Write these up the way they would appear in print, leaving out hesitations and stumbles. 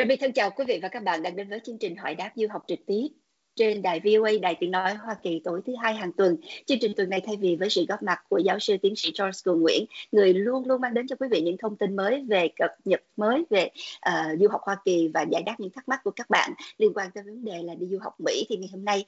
Trà thân chào quý vị và các bạn đang đến với chương trình hỏi đáp du học trực tiếp trên đài VOA, đài tiếng nói Hoa Kỳ, tối thứ hai hàng tuần. Chương trình tuần này thay vì với sự góp mặt của giáo sư tiến sĩ Charles Cường Nguyễn, người luôn luôn mang đến cho quý vị những thông tin mới về cập nhật mới về du học Hoa Kỳ và giải đáp những thắc mắc của các bạn liên quan tới vấn đề là đi du học Mỹ. Thì ngày hôm nay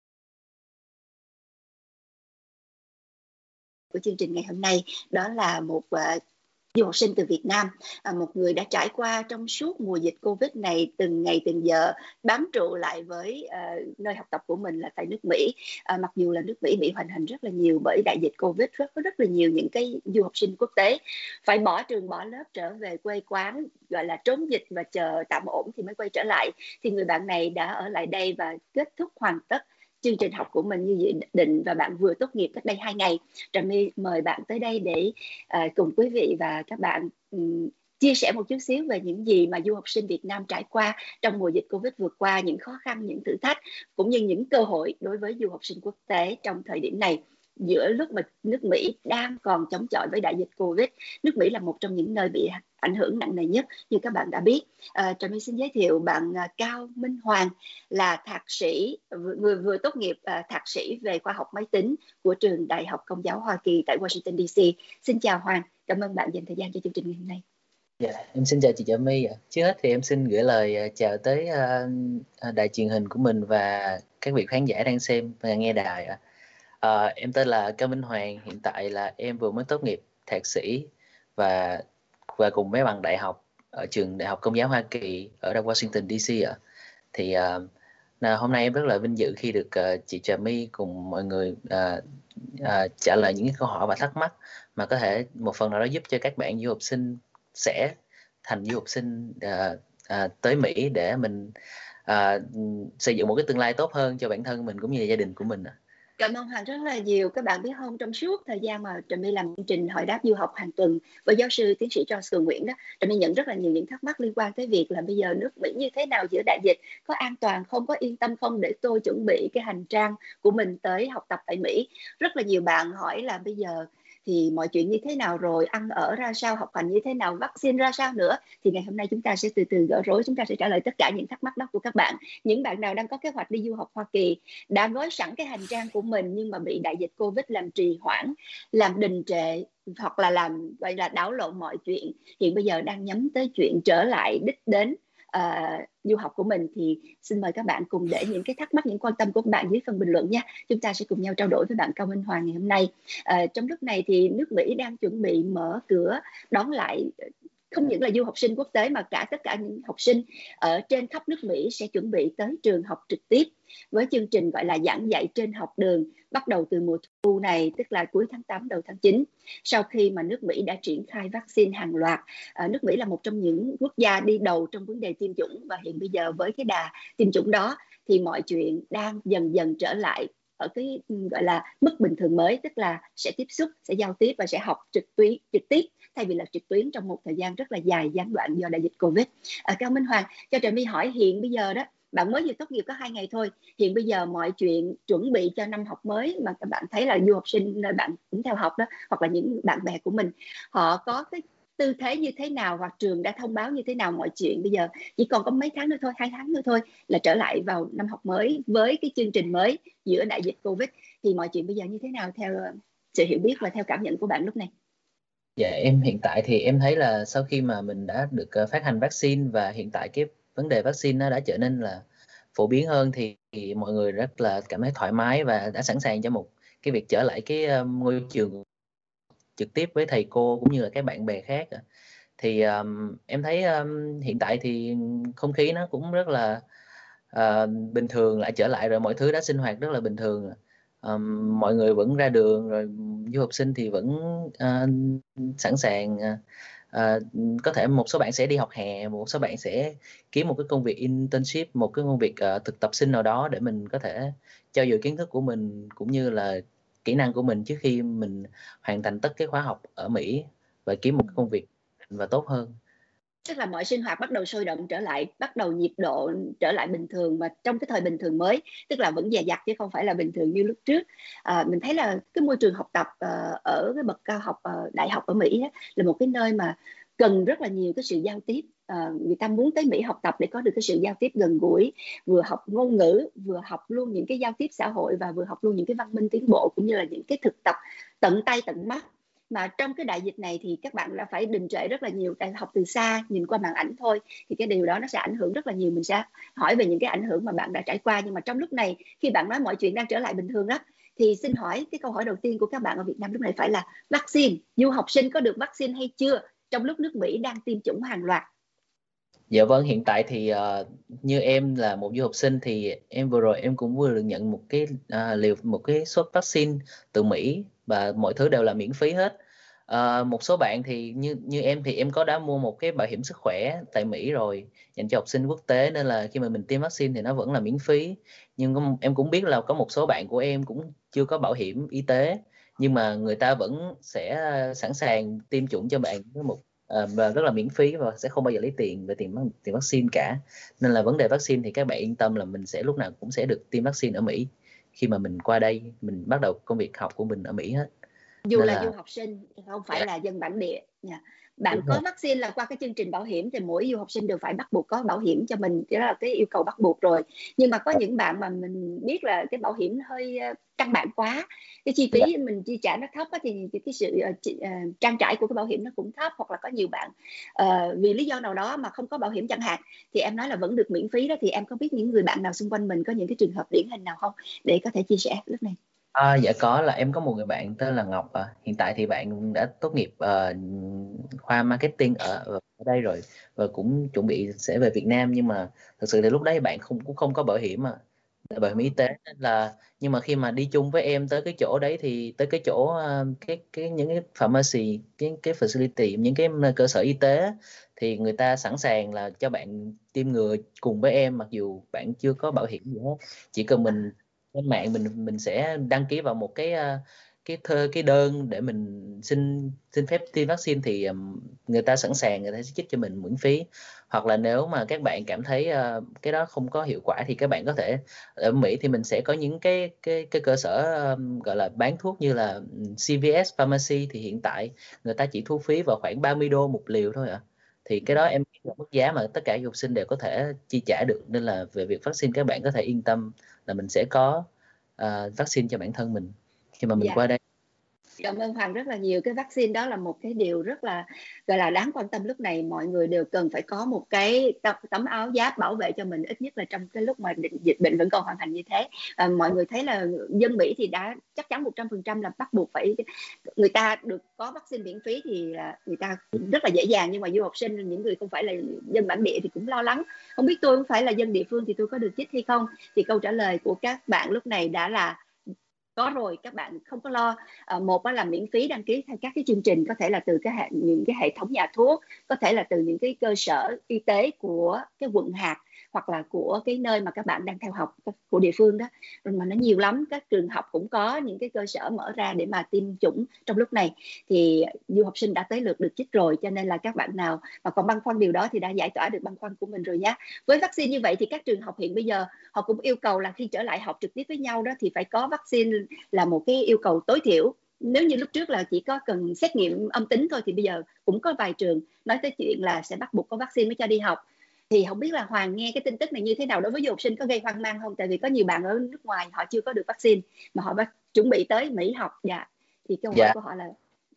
của chương trình ngày hôm nay đó là một du học sinh từ Việt Nam, một người đã trải qua trong suốt mùa dịch Covid này từng ngày từng giờ bám trụ lại với nơi học tập của mình là tại nước Mỹ. Mặc dù là nước Mỹ bị hoành hành rất là nhiều bởi đại dịch Covid, có rất là nhiều những cái du học sinh quốc tế phải bỏ trường bỏ lớp trở về quê quán, gọi là trốn dịch và chờ tạm ổn thì mới quay trở lại. Thì người bạn này đã ở lại đây và kết thúc hoàn tất chương trình học của mình như dự định, và bạn vừa tốt nghiệp cách đây 2 ngày. Trà My mời bạn tới đây để cùng quý vị và các bạn chia sẻ một chút xíu về những gì mà du học sinh Việt Nam trải qua trong mùa dịch Covid vừa qua, những khó khăn, những thử thách cũng như những cơ hội đối với du học sinh quốc tế trong thời điểm này, giữa lúc mà nước Mỹ đang còn chống chọi với đại dịch Covid. Nước Mỹ là một trong những nơi bị ảnh hưởng nặng nề nhất như các bạn đã biết. Trà My xin giới thiệu bạn Cao Minh Hoàng là thạc sĩ, người vừa tốt nghiệp thạc sĩ về khoa học máy tính của trường Đại học Công giáo Hoa Kỳ tại Washington DC. Xin chào Hoàng, cảm ơn bạn dành thời gian cho chương trình ngày hôm nay. Dạ, em xin chào chị Trà My ạ. Trước hết thì em xin gửi lời chào tới đài truyền hình của mình và các vị khán giả đang xem và nghe đài ạ. Em tên là Cao Minh Hoàng, hiện tại là em vừa mới tốt nghiệp thạc sĩ và cùng mấy bằng đại học ở trường Đại học Công giáo Hoa Kỳ ở Washington DC ạ. Thì hôm nay em rất là vinh dự khi được chị Trà My cùng mọi người trả lời những cái câu hỏi và thắc mắc mà có thể một phần nào đó giúp cho các bạn du học sinh sẽ thành du học sinh tới Mỹ để mình xây dựng một cái tương lai tốt hơn cho bản thân mình cũng như là gia đình của mình. Cảm ơn Hoàng rất là nhiều. Các bạn biết không, trong suốt thời gian mà Trà My làm chương trình hỏi đáp du học hàng tuần với giáo sư tiến sĩ Charles Cường Nguyễn đó, Trà My nhận rất là nhiều những thắc mắc liên quan tới việc là bây giờ nước Mỹ như thế nào giữa đại dịch, có an toàn không, có yên tâm không để tôi chuẩn bị cái hành trang của mình tới học tập tại Mỹ. Rất là nhiều bạn hỏi là bây giờ thì mọi chuyện như thế nào rồi, ăn ở ra sao, học hành như thế nào, vaccine ra sao nữa. Thì ngày hôm nay chúng ta sẽ từ từ gỡ rối, chúng ta sẽ trả lời tất cả những thắc mắc đó của các bạn. Những bạn nào đang có kế hoạch đi du học Hoa Kỳ, đã gói sẵn cái hành trang của mình nhưng mà bị đại dịch Covid làm trì hoãn, làm đình trệ hoặc là làm gọi là đảo lộn mọi chuyện, hiện bây giờ đang nhắm tới chuyện trở lại đích đến du học của mình, thì xin mời các bạn cùng để những cái thắc mắc, những quan tâm của các bạn dưới phần bình luận nha. Chúng ta sẽ cùng nhau trao đổi với bạn Cao Minh Hoàng ngày hôm nay. Trong lúc này thì nước Mỹ đang chuẩn bị mở cửa đón lại không những là du học sinh quốc tế mà cả tất cả những học sinh ở trên khắp nước Mỹ sẽ chuẩn bị tới trường học trực tiếp với chương trình gọi là giảng dạy trên học đường, bắt đầu từ mùa thu này, tức là cuối tháng 8 đầu tháng 9, sau khi mà nước Mỹ đã triển khai vaccine hàng loạt. Nước Mỹ là một trong những quốc gia đi đầu trong vấn đề tiêm chủng, và hiện bây giờ với cái đà tiêm chủng đó thì mọi chuyện đang dần dần trở lại ở cái gọi là mức bình thường mới, tức là sẽ tiếp xúc, sẽ giao tiếp và sẽ học trực tiếp thay vì là trực tuyến trong một thời gian rất là dài gián đoạn do đại dịch Covid. Cao Minh Hoàng, cho Trà My hỏi, hiện bây giờ đó bạn mới vừa tốt nghiệp có 2 ngày thôi, hiện bây giờ mọi chuyện chuẩn bị cho năm học mới mà các bạn thấy là du học sinh nơi bạn cũng theo học đó, hoặc là những bạn bè của mình, họ có cái tư thế như thế nào, hoặc trường đã thông báo như thế nào? Mọi chuyện bây giờ chỉ còn có mấy tháng nữa thôi, 2 tháng nữa thôi là trở lại vào năm học mới với cái chương trình mới giữa đại dịch Covid, thì mọi chuyện bây giờ như thế nào theo sự hiểu biết và theo cảm nhận của bạn lúc này? Dạ, em hiện tại thì em thấy là sau khi mà mình đã được phát hành vaccine và hiện tại cái vấn đề vaccine nó đã trở nên là phổ biến hơn, thì mọi người rất là cảm thấy thoải mái và đã sẵn sàng cho một cái việc trở lại cái ngôi trường trực tiếp với thầy cô cũng như là các bạn bè khác. Thì em thấy hiện tại thì không khí nó cũng rất là bình thường, lại trở lại rồi, mọi thứ đã sinh hoạt rất là bình thường. Mọi người vẫn ra đường rồi, du học sinh thì vẫn sẵn sàng. Có thể một số bạn sẽ đi học hè, một số bạn sẽ kiếm một cái công việc internship, một cái công việc thực tập sinh nào đó để mình có thể trau dồi kiến thức của mình cũng như là kỹ năng của mình trước khi mình hoàn thành tất cái khóa học ở Mỹ và kiếm một công việc và tốt hơn. Tức là mọi sinh hoạt bắt đầu sôi động trở lại, bắt đầu nhịp độ trở lại bình thường, mà trong cái thời bình thường mới, tức là vẫn dè dặt chứ không phải là bình thường như lúc trước. Mình thấy là cái môi trường học tập ở cái bậc cao học, đại học ở Mỹ là một cái nơi mà cần rất là nhiều cái sự giao tiếp. Người ta muốn tới Mỹ học tập để có được cái sự giao tiếp gần gũi, vừa học ngôn ngữ, vừa học luôn những cái giao tiếp xã hội, và vừa học luôn những cái văn minh tiến bộ, cũng như là những cái thực tập tận tay tận mắt. Mà trong cái đại dịch này thì các bạn đã phải đình trệ rất là nhiều, tại học từ xa, nhìn qua màn ảnh thôi, thì cái điều đó nó sẽ ảnh hưởng rất là nhiều. Mình sẽ hỏi về những cái ảnh hưởng mà bạn đã trải qua. Nhưng mà trong lúc này, khi bạn nói mọi chuyện đang trở lại bình thường đó, thì xin hỏi cái câu hỏi đầu tiên của các bạn ở Việt Nam lúc này phải là vaccine. Du học sinh có được vaccine hay chưa trong lúc nước Mỹ đang tiêm chủng hàng loạt? Dạ vâng, hiện tại thì như em là một du học sinh thì em vừa rồi em cũng vừa được nhận một cái một cái suất vaccine từ Mỹ, và mọi thứ đều là miễn phí hết. Một số bạn thì như em thì em có đã mua một cái bảo hiểm sức khỏe tại Mỹ rồi dành cho học sinh quốc tế, nên là khi mà mình tiêm vaccine thì nó vẫn là miễn phí. Nhưng em cũng biết là có một số bạn của em cũng chưa có bảo hiểm y tế, nhưng mà người ta vẫn sẽ sẵn sàng tiêm chủng cho bạn với một và rất là miễn phí, và sẽ không bao giờ lấy tiền về tiền vaccine cả. Nên là vấn đề vaccine thì các bạn yên tâm là mình sẽ lúc nào cũng sẽ được tiêm vaccine ở Mỹ khi mà mình qua đây, mình bắt đầu công việc học của mình ở Mỹ hết. Dù Nên là là du học sinh, không phải dạ, là dân bản địa nha. Bạn đúng có rồi. vaccine là qua cái chương trình bảo hiểm, thì mỗi du học sinh đều phải bắt buộc có bảo hiểm cho mình, đó là cái yêu cầu bắt buộc rồi. Nhưng mà có những bạn mà mình biết là cái bảo hiểm hơi căn bản quá, cái chi Dạ. phí mình chi trả nó thấp á, thì cái sự trang trải của cái bảo hiểm nó cũng thấp. Hoặc là có nhiều bạn vì lý do nào đó mà không có bảo hiểm chẳng hạn, thì em nói là vẫn được miễn phí đó. Thì em có biết những người bạn nào xung quanh mình có những cái trường hợp điển hình nào không, để có thể chia sẻ lúc này? Dạ có, là em có một người bạn tên là Ngọc. Hiện tại thì bạn đã tốt nghiệp khoa marketing ở đây rồi, và cũng chuẩn bị sẽ về Việt Nam, nhưng mà thực sự thì lúc đấy bạn cũng không có bảo hiểm bảo hiểm y tế, nên là nhưng mà khi mà đi chung với em tới cái chỗ đấy thì tới cái chỗ cái những cái pharmacy, cái facility, những cái cơ sở y tế, thì người ta sẵn sàng là cho bạn tiêm ngừa cùng với em, mặc dù bạn chưa có bảo hiểm gì hết. Chỉ cần mình trên mạng mình sẽ đăng ký vào một cái đơn để mình xin phép tiêm vaccine, thì người ta sẵn sàng, người ta sẽ chích cho mình miễn phí. Hoặc là nếu mà các bạn cảm thấy cái đó không có hiệu quả thì các bạn có thể, ở Mỹ thì mình sẽ có những cái cơ sở gọi là bán thuốc như là CVS Pharmacy, thì hiện tại người ta chỉ thu phí vào khoảng 30 đô một liều thôi ạ. Thì cái đó em nghĩ là mức giá mà tất cả du học sinh đều có thể chi trả được, nên là về việc vaccine các bạn có thể yên tâm là mình sẽ có vaccine cho bản thân mình khi mà mình Dạ. qua đây. Cảm ơn Hoàng rất là nhiều. Cái vaccine đó là một cái điều rất là gọi là đáng quan tâm lúc này. Mọi người đều cần phải có một cái tấm áo giáp bảo vệ cho mình, ít nhất là trong cái lúc mà dịch bệnh vẫn còn hoành hành như thế. Mọi người thấy là dân Mỹ thì đã chắc chắn 100% là bắt buộc phải, người ta được có vaccine miễn phí thì là người ta rất là dễ dàng. Nhưng mà du học sinh, những người không phải là dân bản địa thì cũng lo lắng. Không biết tôi không phải là dân địa phương thì tôi có được chích hay không? Thì câu trả lời của các bạn lúc này đã là có rồi, các bạn không có lo. Một là miễn phí đăng ký theo các cái chương trình, có thể là từ những cái hệ thống nhà thuốc, có thể là từ những cái cơ sở y tế của cái quận hạt, hoặc là của cái nơi mà các bạn đang theo học của địa phương đó. Mà nó nhiều lắm, các trường học cũng có những cái cơ sở mở ra để mà tiêm chủng trong lúc này. Thì du học sinh đã tới lượt được chích rồi, cho nên là các bạn nào mà còn băn khoăn điều đó thì đã giải tỏa được băn khoăn của mình rồi nhé. Với vaccine như vậy thì các trường học hiện bây giờ họ cũng yêu cầu là khi trở lại học trực tiếp với nhau đó thì phải có vaccine, là một cái yêu cầu tối thiểu. Nếu như lúc trước là chỉ có cần xét nghiệm âm tính thôi, thì bây giờ cũng có vài trường nói tới chuyện là sẽ bắt buộc có vaccine mới cho đi học. Thì không biết là Hoàng nghe cái tin tức này như thế nào, đối với du học sinh có gây hoang mang không? Tại vì có nhiều bạn ở nước ngoài họ chưa có được vaccine mà họ chuẩn bị tới Mỹ học. Dạ, thì câu hỏi Dạ, của họ là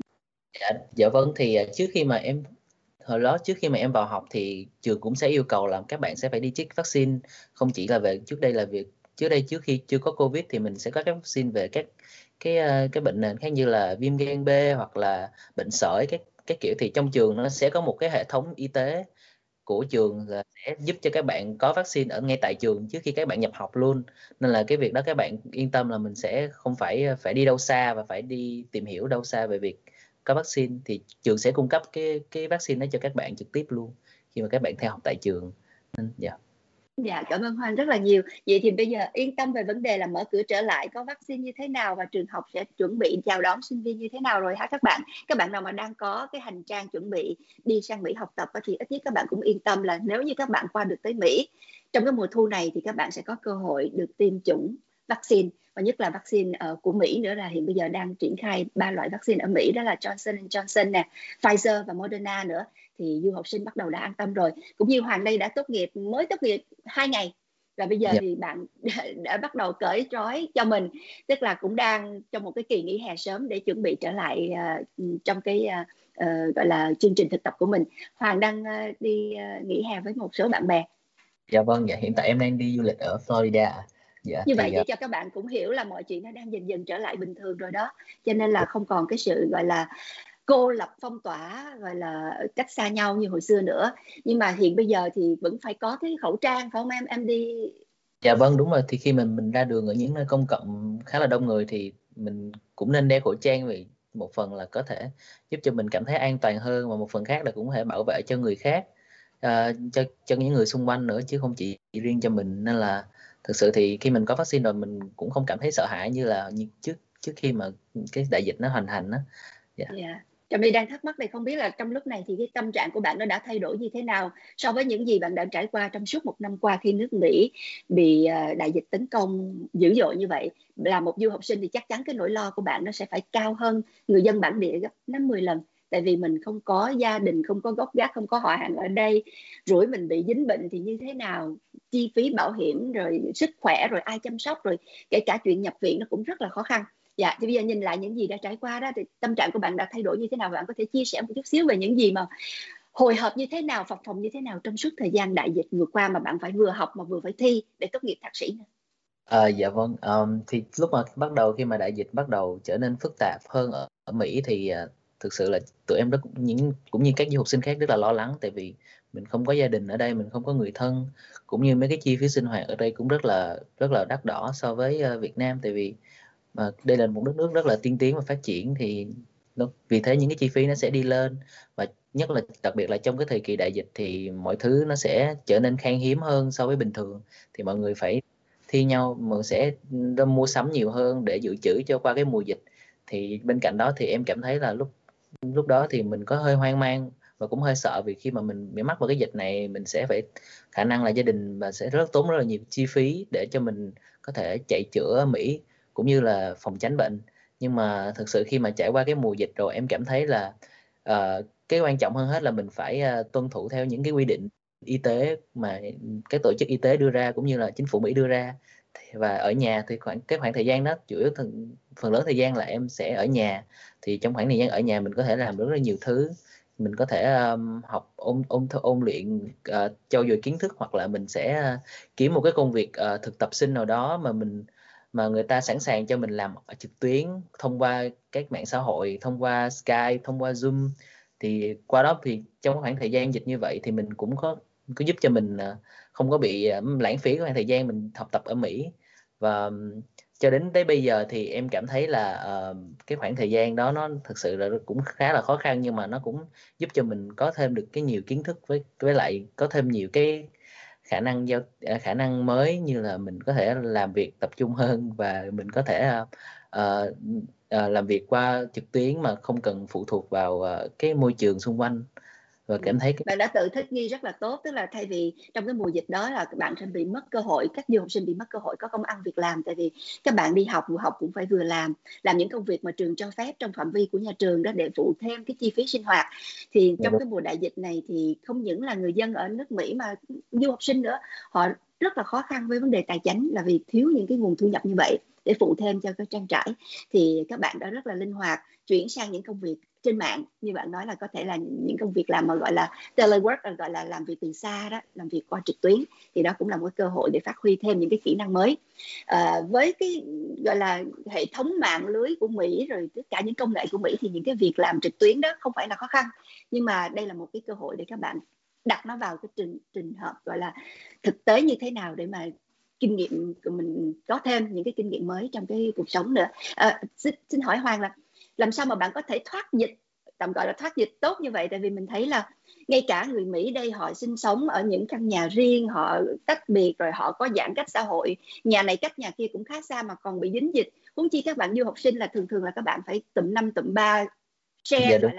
dạ vâng, thì trước khi mà em hồi đó trước khi mà em vào học thì trường cũng sẽ yêu cầu là các bạn sẽ phải đi chích vaccine. Không chỉ là về trước đây trước khi chưa có Covid thì mình sẽ có các vaccine về cái bệnh nền khác như là viêm gan B hoặc là bệnh sởi, cái kiểu, thì trong trường nó sẽ có một cái hệ thống y tế của trường là sẽ giúp cho các bạn có vaccine ở ngay tại trường trước khi các bạn nhập học luôn. Nên là cái việc đó các bạn yên tâm là mình sẽ không phải đi đâu xa và phải đi tìm hiểu đâu xa về việc có vaccine, thì trường sẽ cung cấp cái vaccine đó cho các bạn trực tiếp luôn khi mà các bạn theo học tại trường. Nên dạ. dạ, cảm ơn Hoàng rất là nhiều. Vậy thì bây giờ yên tâm về vấn đề là mở cửa trở lại, có vaccine như thế nào và trường học sẽ chuẩn bị chào đón sinh viên như thế nào rồi hả các bạn? Các bạn nào mà đang có cái hành trang chuẩn bị đi sang Mỹ học tập thì ít nhất các bạn cũng yên tâm là nếu như các bạn qua được tới Mỹ trong cái mùa thu này thì các bạn sẽ có cơ hội được tiêm chủng vaccine, và nhất là vaccine của Mỹ nữa, là hiện bây giờ đang triển khai 3 loại vaccine ở Mỹ, đó là Johnson Johnson nè, Pfizer và Moderna nữa. Thì du học sinh bắt đầu đã an tâm rồi. Cũng như Hoàng đây đã mới tốt nghiệp 2 ngày, và bây giờ Dạ. thì bạn đã bắt đầu cởi trói cho mình, tức là cũng đang trong một cái kỳ nghỉ hè sớm để chuẩn bị trở lại trong cái gọi là chương trình thực tập của mình. Hoàng đang đi nghỉ hè với một số bạn bè. Dạ vâng, dạ hiện tại em đang đi du lịch ở Florida. Dạ Như vậy thì để cho các bạn cũng hiểu là mọi chuyện nó đang dần dần trở lại bình thường rồi đó, cho nên là không còn cái sự gọi là cô lập phong tỏa, gọi là cách xa nhau như hồi xưa nữa. Nhưng mà hiện bây giờ thì vẫn phải có cái khẩu trang, phải không em đi? dạ vâng, đúng rồi, thì khi mình ra đường ở những nơi công cộng khá là đông người thì mình cũng nên đeo khẩu trang, vì một phần là có thể giúp cho mình cảm thấy an toàn hơn, và một phần khác là cũng có thể bảo vệ cho người khác, cho những người xung quanh nữa, chứ không chỉ riêng cho mình. Nên là thực sự thì khi mình có vaccine rồi mình cũng không cảm thấy sợ hãi như trước trước khi mà cái đại dịch nó hoành hành á. Dạ. Yeah. Trà My đang thắc mắc này, không biết là trong lúc này thì cái tâm trạng của bạn nó đã thay đổi như thế nào so với những gì bạn đã trải qua trong suốt 1 năm qua khi nước Mỹ bị đại dịch tấn công dữ dội như vậy. Là một du học sinh thì chắc chắn cái nỗi lo của bạn nó sẽ phải cao hơn người dân bản địa gấp 5-10 lần. Tại vì mình không có gia đình, không có gốc gác, không có họ hàng ở đây. Rủi mình bị dính bệnh thì như thế nào? Chi phí bảo hiểm, rồi sức khỏe, rồi ai chăm sóc, rồi kể cả chuyện nhập viện nó cũng rất là khó khăn. Dạ, thì bây giờ nhìn lại những gì đã trải qua đó, thì tâm trạng của bạn đã thay đổi như thế nào? Bạn có thể chia sẻ một chút xíu về những gì mà hồi hộp như thế nào, phập phồng như thế nào trong suốt thời gian đại dịch vừa qua mà bạn phải vừa học mà vừa phải thi để tốt nghiệp thạc sĩ nữa? Dạ vâng, thì lúc mà khi mà đại dịch bắt đầu trở nên phức tạp hơn ở Mỹ thì thực sự là tụi em cũng như các du học sinh khác rất là lo lắng, tại vì mình không có gia đình ở đây, mình không có người thân, cũng như mấy cái chi phí sinh hoạt ở đây cũng rất là đắt đỏ so với Việt Nam, tại vì mà đây là một đất nước rất là tiên tiến và phát triển, thì vì thế những cái chi phí nó sẽ đi lên, và đặc biệt là trong cái thời kỳ đại dịch thì mọi thứ nó sẽ trở nên khan hiếm hơn so với bình thường, thì mọi người phải thi nhau, mà sẽ mua sắm nhiều hơn để dự trữ cho qua cái mùa dịch. Thì bên cạnh đó thì em cảm thấy là lúc đó thì mình có hơi hoang mang và cũng hơi sợ, vì khi mà mình bị mắc vào cái dịch này mình sẽ phải khả năng là gia đình và sẽ tốn rất là nhiều chi phí để cho mình có thể chạy chữa ở Mỹ cũng như là phòng tránh bệnh. Nhưng mà thực sự khi mà trải qua cái mùa dịch rồi, em cảm thấy là cái quan trọng hơn hết là mình phải tuân thủ theo những cái quy định y tế mà các tổ chức y tế đưa ra cũng như là chính phủ Mỹ đưa ra. Và ở nhà thì khoảng thời gian đó chủ yếu phần lớn thời gian là em sẽ ở nhà, thì trong khoảng thời gian ở nhà mình có thể làm rất là nhiều thứ. Mình có thể học ôn luyện, trau dồi kiến thức, hoặc là mình sẽ kiếm một cái công việc thực tập sinh nào đó mà người ta sẵn sàng cho mình làm trực tuyến thông qua các mạng xã hội, thông qua Skype, thông qua Zoom. Thì qua đó thì trong khoảng thời gian dịch như vậy thì mình cũng có giúp cho mình không có bị lãng phí khoảng thời gian mình học tập ở Mỹ. Và cho đến tới bây giờ thì em cảm thấy là cái khoảng thời gian đó nó thực sự là cũng khá là khó khăn, nhưng mà nó cũng giúp cho mình có thêm được cái nhiều kiến thức, với lại có thêm nhiều cái khả năng mới, như là mình có thể làm việc tập trung hơn, và mình có thể làm việc qua trực tuyến mà không cần phụ thuộc vào cái môi trường xung quanh. Và cảm thấy Bạn đã tự thích nghi rất là tốt, tức là thay vì trong cái mùa dịch đó là các bạn sẽ bị mất cơ hội, các du học sinh bị mất cơ hội có công ăn việc làm, tại vì các bạn đi học vừa học cũng phải vừa làm những công việc mà trường cho phép trong phạm vi của nhà trường đó, để phụ thêm cái chi phí sinh hoạt. Thì trong cái mùa đại dịch này thì không những là người dân ở nước Mỹ mà du học sinh nữa, họ rất là khó khăn với vấn đề tài chính, là vì thiếu những cái nguồn thu nhập như vậy để phụ thêm cho cái trang trải. Thì các bạn đã rất là linh hoạt chuyển sang những công việc trên mạng, như bạn nói là có thể là những công việc làm mà gọi là telework, gọi là làm việc từ xa đó, làm việc qua trực tuyến. Thì đó cũng là một cơ hội để phát huy thêm những cái kỹ năng mới. Với cái gọi là hệ thống mạng lưới của Mỹ, rồi tất cả những công nghệ của Mỹ, thì những cái việc làm trực tuyến đó không phải là khó khăn, nhưng mà đây là một cái cơ hội để các bạn đặt nó vào cái trình hợp gọi là thực tế như thế nào, để mà kinh nghiệm của mình có thêm những cái kinh nghiệm mới trong cái cuộc sống nữa. Xin hỏi Hoàng là làm sao mà bạn có thể thoát dịch, tạm gọi là thoát dịch tốt như vậy? Tại vì mình thấy là ngay cả người Mỹ đây, họ sinh sống ở những căn nhà riêng, họ tách biệt, rồi họ có giãn cách xã hội, nhà này cách nhà kia cũng khá xa mà còn bị dính dịch. Huống chi các bạn du học sinh là thường thường là các bạn phải tụm 5 tụm 3 dạ share, đúng. gọi là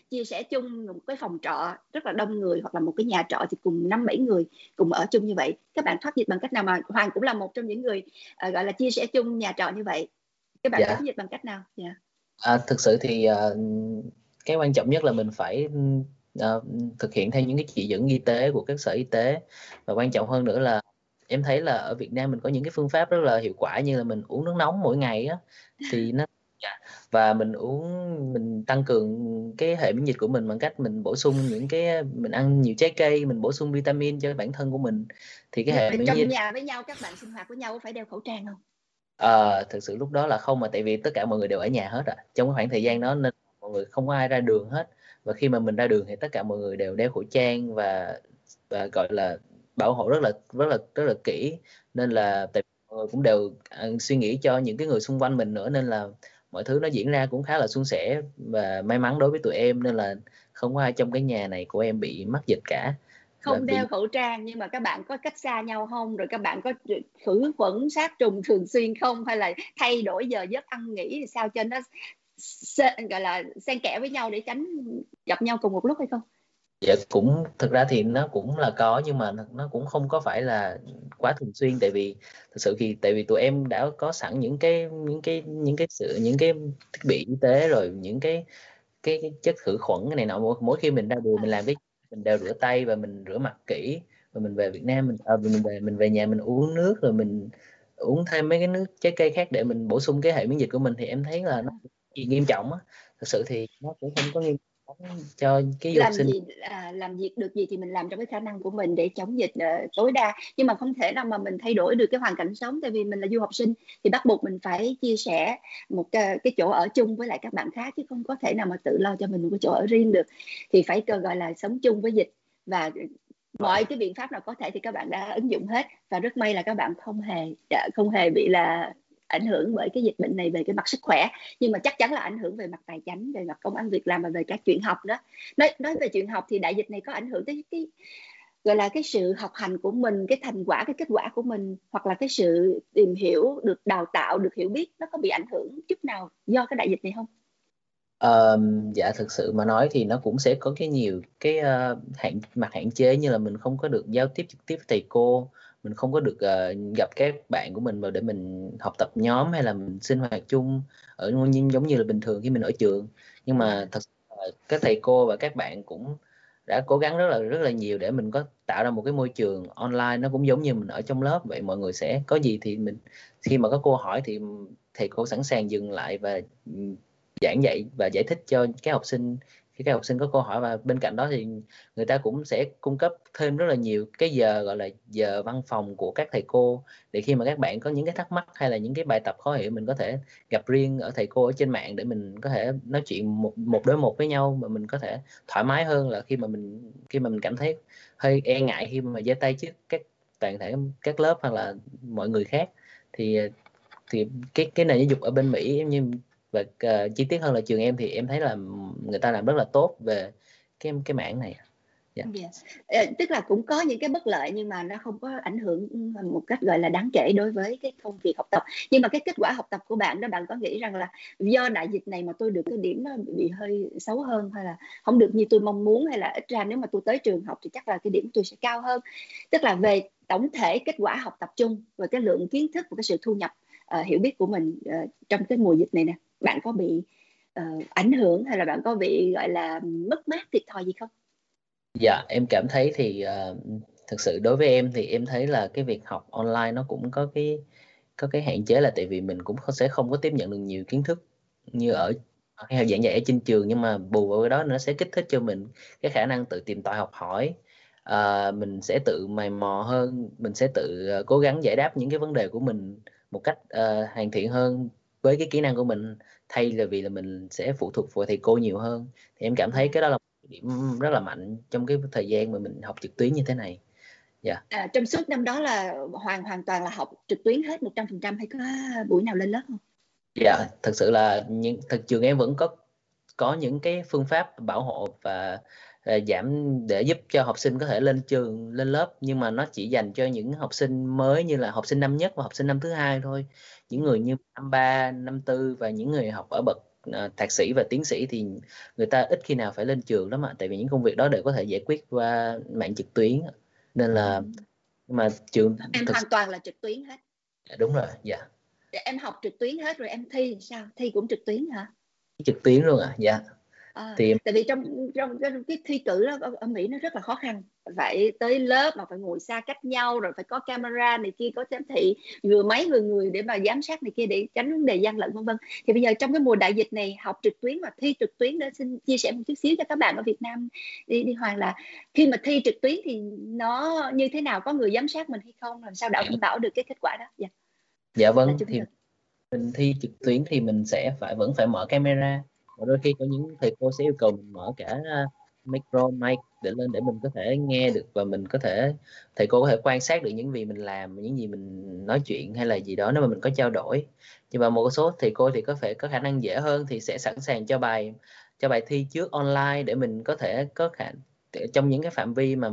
chia sẻ chung một cái phòng trọ rất là đông người, hoặc là một cái nhà trọ thì cùng 5-7 người cùng ở chung như vậy, các bạn thoát dịch bằng cách nào? Mà Hoàng cũng là một trong những người gọi là chia sẻ chung nhà trọ như vậy, các bạn Dạ. chống dịch bằng cách nào? Dạ. Thực sự thì cái quan trọng nhất là mình phải thực hiện theo những cái chỉ dẫn y tế của các sở y tế, và quan trọng hơn nữa là em thấy là ở Việt Nam mình có những cái phương pháp rất là hiệu quả, như là mình uống nước nóng mỗi ngày á, thì nó và mình tăng cường cái hệ miễn dịch của mình bằng cách mình bổ sung mình ăn nhiều trái cây, mình bổ sung vitamin cho bản thân của mình, thì cái hệ miễn Trong dịch. nhà với nhau, các bạn sinh hoạt với nhau có phải đeo khẩu trang không? Thực sự lúc đó là không, mà tại vì tất cả mọi người đều ở nhà hết trong cái khoảng thời gian đó, nên mọi người không có ai ra đường hết, và khi mà mình ra đường thì tất cả mọi người đều đeo khẩu trang và gọi là bảo hộ rất là kỹ, nên là tại vì mọi người cũng đều suy nghĩ cho những cái người xung quanh mình nữa, nên là mọi thứ nó diễn ra cũng khá là suôn sẻ và may mắn đối với tụi em, nên là không có ai trong cái nhà này của em bị mắc dịch cả. Và Không đeo khẩu trang nhưng mà các bạn có cách xa nhau không? Rồi các bạn có khử khuẩn sát trùng thường xuyên không? Hay là thay đổi giờ giấc ăn nghỉ sao cho nó gọi là xen kẽ với nhau để tránh gặp nhau cùng một lúc hay không? Dạ, cũng thực ra thì nó cũng là có, nhưng mà nó cũng không có phải là quá thường xuyên, tại vì tụi em đã có sẵn những cái thiết bị y tế, rồi những cái chất khử khuẩn cái này nọ. Mỗi khi mình ra đường mình làm mình đều rửa tay và mình rửa mặt kỹ, và mình về Việt Nam mình về nhà mình uống nước, rồi mình uống thêm mấy cái nước trái cây khác để mình bổ sung cái hệ miễn dịch của mình, thì em thấy là nó chỉ nghiêm trọng á. Thực sự thì nó cũng không có nghiêm trọng cho cái du học sinh. Làm việc được gì thì mình làm trong cái khả năng của mình để chống dịch tối đa, nhưng mà không thể nào mà mình thay đổi được cái hoàn cảnh sống, tại vì mình là du học sinh thì bắt buộc mình phải chia sẻ một cái chỗ ở chung với lại các bạn khác, chứ không có thể nào mà tự lo cho mình một cái chỗ ở riêng được, thì phải gọi là sống chung với dịch, và mọi cái biện pháp nào có thể thì các bạn đã ứng dụng hết, và rất may là các bạn không hề bị là ảnh hưởng bởi cái dịch bệnh này về cái mặt sức khỏe, nhưng mà chắc chắn là ảnh hưởng về mặt tài chính, về mặt công ăn việc làm và về các chuyện học đó. Nói về chuyện học thì đại dịch này có ảnh hưởng tới cái gọi là cái sự học hành của mình, cái thành quả, cái kết quả của mình, hoặc là cái sự tìm hiểu, được đào tạo, được hiểu biết, nó có bị ảnh hưởng chút nào do cái đại dịch này không? Dạ, thực sự mà nói thì nó cũng sẽ có nhiều cái mặt hạn chế, như là mình không có được giao tiếp trực tiếp với thầy cô, mình không có được gặp các bạn của mình mà để mình học tập nhóm hay là mình sinh hoạt chung giống như là bình thường khi mình ở trường. Nhưng mà thật sự là các thầy cô và các bạn cũng đã cố gắng rất là nhiều để mình có tạo ra một cái môi trường online, nó cũng giống như mình ở trong lớp vậy. Mọi người sẽ có gì thì khi mà có câu hỏi thì thầy cô sẵn sàng dừng lại và giảng dạy và giải thích cho các học sinh khi các học sinh có câu hỏi, và bên cạnh đó thì người ta cũng sẽ cung cấp thêm rất là nhiều cái giờ gọi là giờ văn phòng của các thầy cô, để khi mà các bạn có những cái thắc mắc hay là những cái bài tập khó hiểu, mình có thể gặp riêng thầy cô ở trên mạng để mình có thể nói chuyện một đối một với nhau, mà mình có thể thoải mái hơn là khi mà mình cảm thấy hơi e ngại khi mà giơ tay trước toàn thể các lớp hoặc là mọi người khác. Thì cái nền giáo dục ở bên Mỹ như và chi tiết hơn là trường em, thì em thấy là người ta làm rất là tốt về cái mảng này. Tức là cũng có những cái bất lợi nhưng mà nó không có ảnh hưởng một cách gọi là đáng kể đối với cái công việc học tập. Nhưng mà cái kết quả học tập của bạn đó, bạn có nghĩ rằng là do đại dịch này mà tôi được cái điểm nó bị hơi xấu hơn, hay là không được như tôi mong muốn, hay là ít ra nếu mà tôi tới trường học thì chắc là cái điểm tôi sẽ cao hơn? Tức là về tổng thể kết quả học tập chung và cái lượng kiến thức và cái sự thu nhập hiểu biết của mình trong cái mùa dịch này nè, bạn có bị ảnh hưởng hay là bạn có bị gọi là mất mát thiệt thòi gì không? Dạ, em cảm thấy thì thực sự đối với em thì em thấy là cái việc học online nó cũng có cái hạn chế, là tại vì mình cũng sẽ không có tiếp nhận được nhiều kiến thức như ở hay giảng dạy ở trên trường, nhưng mà bù vào cái đó nó sẽ kích thích cho mình cái khả năng tự tìm tòi học hỏi. Mình sẽ tự mày mò hơn, mình sẽ tự cố gắng giải đáp những cái vấn đề của mình một cách hoàn thiện hơn với cái kỹ năng của mình, thay là vì là mình sẽ phụ thuộc vào thầy cô nhiều hơn. Thì em cảm thấy cái đó là một điểm rất là mạnh trong cái thời gian mà mình học trực tuyến như thế này. Dạ. Trong suốt năm đó là hoàn toàn là học trực tuyến hết 100%, hay có buổi nào lên lớp không? Dạ, thực sự là trường em vẫn có những cái phương pháp bảo hộ và giảm để giúp cho học sinh có thể lên lớp, nhưng mà nó chỉ dành cho những học sinh mới như là học sinh năm nhất và học sinh năm thứ hai thôi. Những người như năm 3, năm 4 và những người học ở bậc thạc sĩ và tiến sĩ thì người ta ít khi nào phải lên trường lắm ạ, tại vì những công việc đó đều có thể giải quyết qua mạng trực tuyến, nên là mà trường Em hoàn toàn là trực tuyến hết. đúng rồi, dạ. Em học trực tuyến hết rồi, em thi sao? Thi cũng trực tuyến hả? Trực tuyến luôn ạ, dạ. Thì Tại vì trong cái thi cử đó ở Mỹ nó rất là khó khăn, phải tới lớp mà phải ngồi xa cách nhau, rồi phải có camera này kia, có giám thị vừa máy vừa người để mà giám sát này kia để tránh vấn đề gian lận vân vân. Thì bây giờ trong cái mùa đại dịch này, học trực tuyến và thi trực tuyến, để xin chia sẻ một chút xíu cho các bạn ở Việt Nam đi Hoàng, là khi mà thi trực tuyến thì nó như thế nào, có người giám sát mình hay không, làm sao đảm bảo được cái kết quả đó? dạ vâng, thì mình thi trực tuyến thì mình sẽ vẫn phải mở camera, và đôi khi có những thầy cô sẽ yêu cầu mình mở cả mic để lên để mình có thể nghe được, và mình có thể thầy cô có thể quan sát được những gì mình làm, những gì mình nói chuyện hay là gì đó nếu mà mình có trao đổi. Nhưng mà một số thầy cô thì có thể có khả năng dễ hơn thì sẽ sẵn sàng cho bài thi trước online, để mình có thể có trong những cái phạm vi mà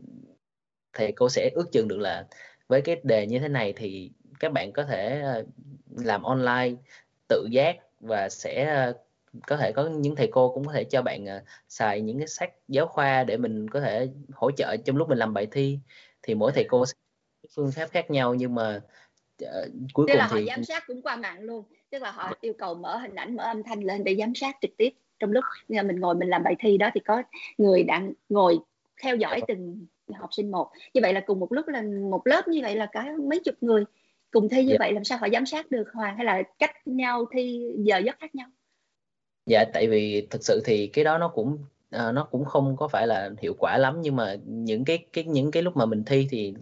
thầy cô sẽ ước chừng được là với cái đề như thế này thì các bạn có thể làm online tự giác, và sẽ có thể có những thầy cô cũng có thể cho bạn xài những cái sách giáo khoa để mình có thể hỗ trợ trong lúc mình làm bài thi. Thì mỗi thầy cô sẽ có phương pháp khác nhau, nhưng mà cuối tức cùng là họ thì giám sát cũng qua mạng luôn, tức là họ yêu cầu mở hình ảnh, mở âm thanh lên để giám sát trực tiếp trong lúc mình ngồi mình làm bài thi đó, thì có người đang ngồi theo dõi từng học sinh một. Như vậy là cùng một lúc là một lớp như vậy là cả mấy chục người cùng thi như dạ. vậy, làm sao họ giám sát được Hoàng, hay là cách nhau thi giờ giấc khác nhau? Dạ, tại vì thực sự thì cái đó nó cũng không có phải là hiệu quả lắm, nhưng mà những cái lúc mà mình thi thì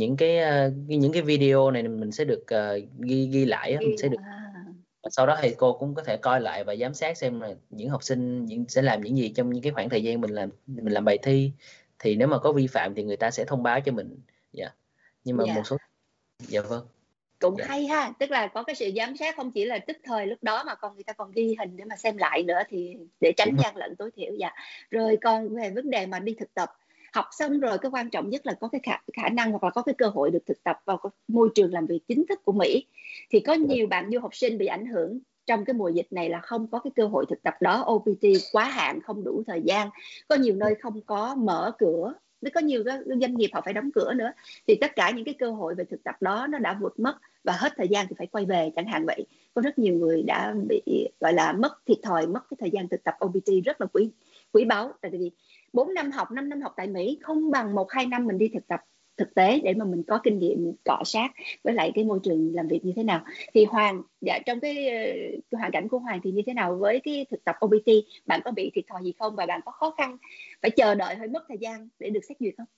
những cái video này mình sẽ được ghi lại á, mình sẽ được, sau đó thầy cô cũng có thể coi lại và giám sát xem là những học sinh sẽ làm những gì trong những cái khoảng thời gian mình làm bài thi. Thì nếu mà có vi phạm thì người ta sẽ thông báo cho mình. Dạ. Nhưng mà một Dạ, số dạ vâng. cũng Dạ. hay ha, tức là có cái sự giám sát không chỉ là tức thời lúc đó mà còn người ta còn ghi hình để mà xem lại nữa, thì để tránh Đúng rồi. gian lận tối thiểu. Dạ. Rồi còn về vấn đề mà đi thực tập, học xong rồi cái quan trọng nhất là có cái khả năng hoặc là có cái cơ hội được thực tập vào cái môi trường làm việc chính thức của Mỹ. Thì có nhiều bạn du học sinh bị ảnh hưởng trong cái mùa dịch này là không có cái cơ hội thực tập đó, OPT quá hạn, không đủ thời gian, có nhiều nơi không có mở cửa, có nhiều cái doanh nghiệp họ phải đóng cửa nữa, thì tất cả những cái cơ hội về thực tập đó nó đã vụt mất, và hết thời gian thì phải quay về chẳng hạn vậy. Có rất nhiều người đã bị gọi là mất thiệt thòi, mất cái thời gian thực tập OPT rất là quý báu. Tại vì 4 năm học, 5 năm học tại Mỹ không bằng 1-2 năm mình đi thực tập thực tế để mà mình có kinh nghiệm cọ sát với lại cái môi trường làm việc như thế nào. Thì Hoàng, dạ, trong cái hoàn cảnh của Hoàng thì như thế nào với cái thực tập OPT? Bạn có bị thiệt thòi gì không, và bạn có khó khăn phải chờ đợi hơi mất thời gian để được xét duyệt không?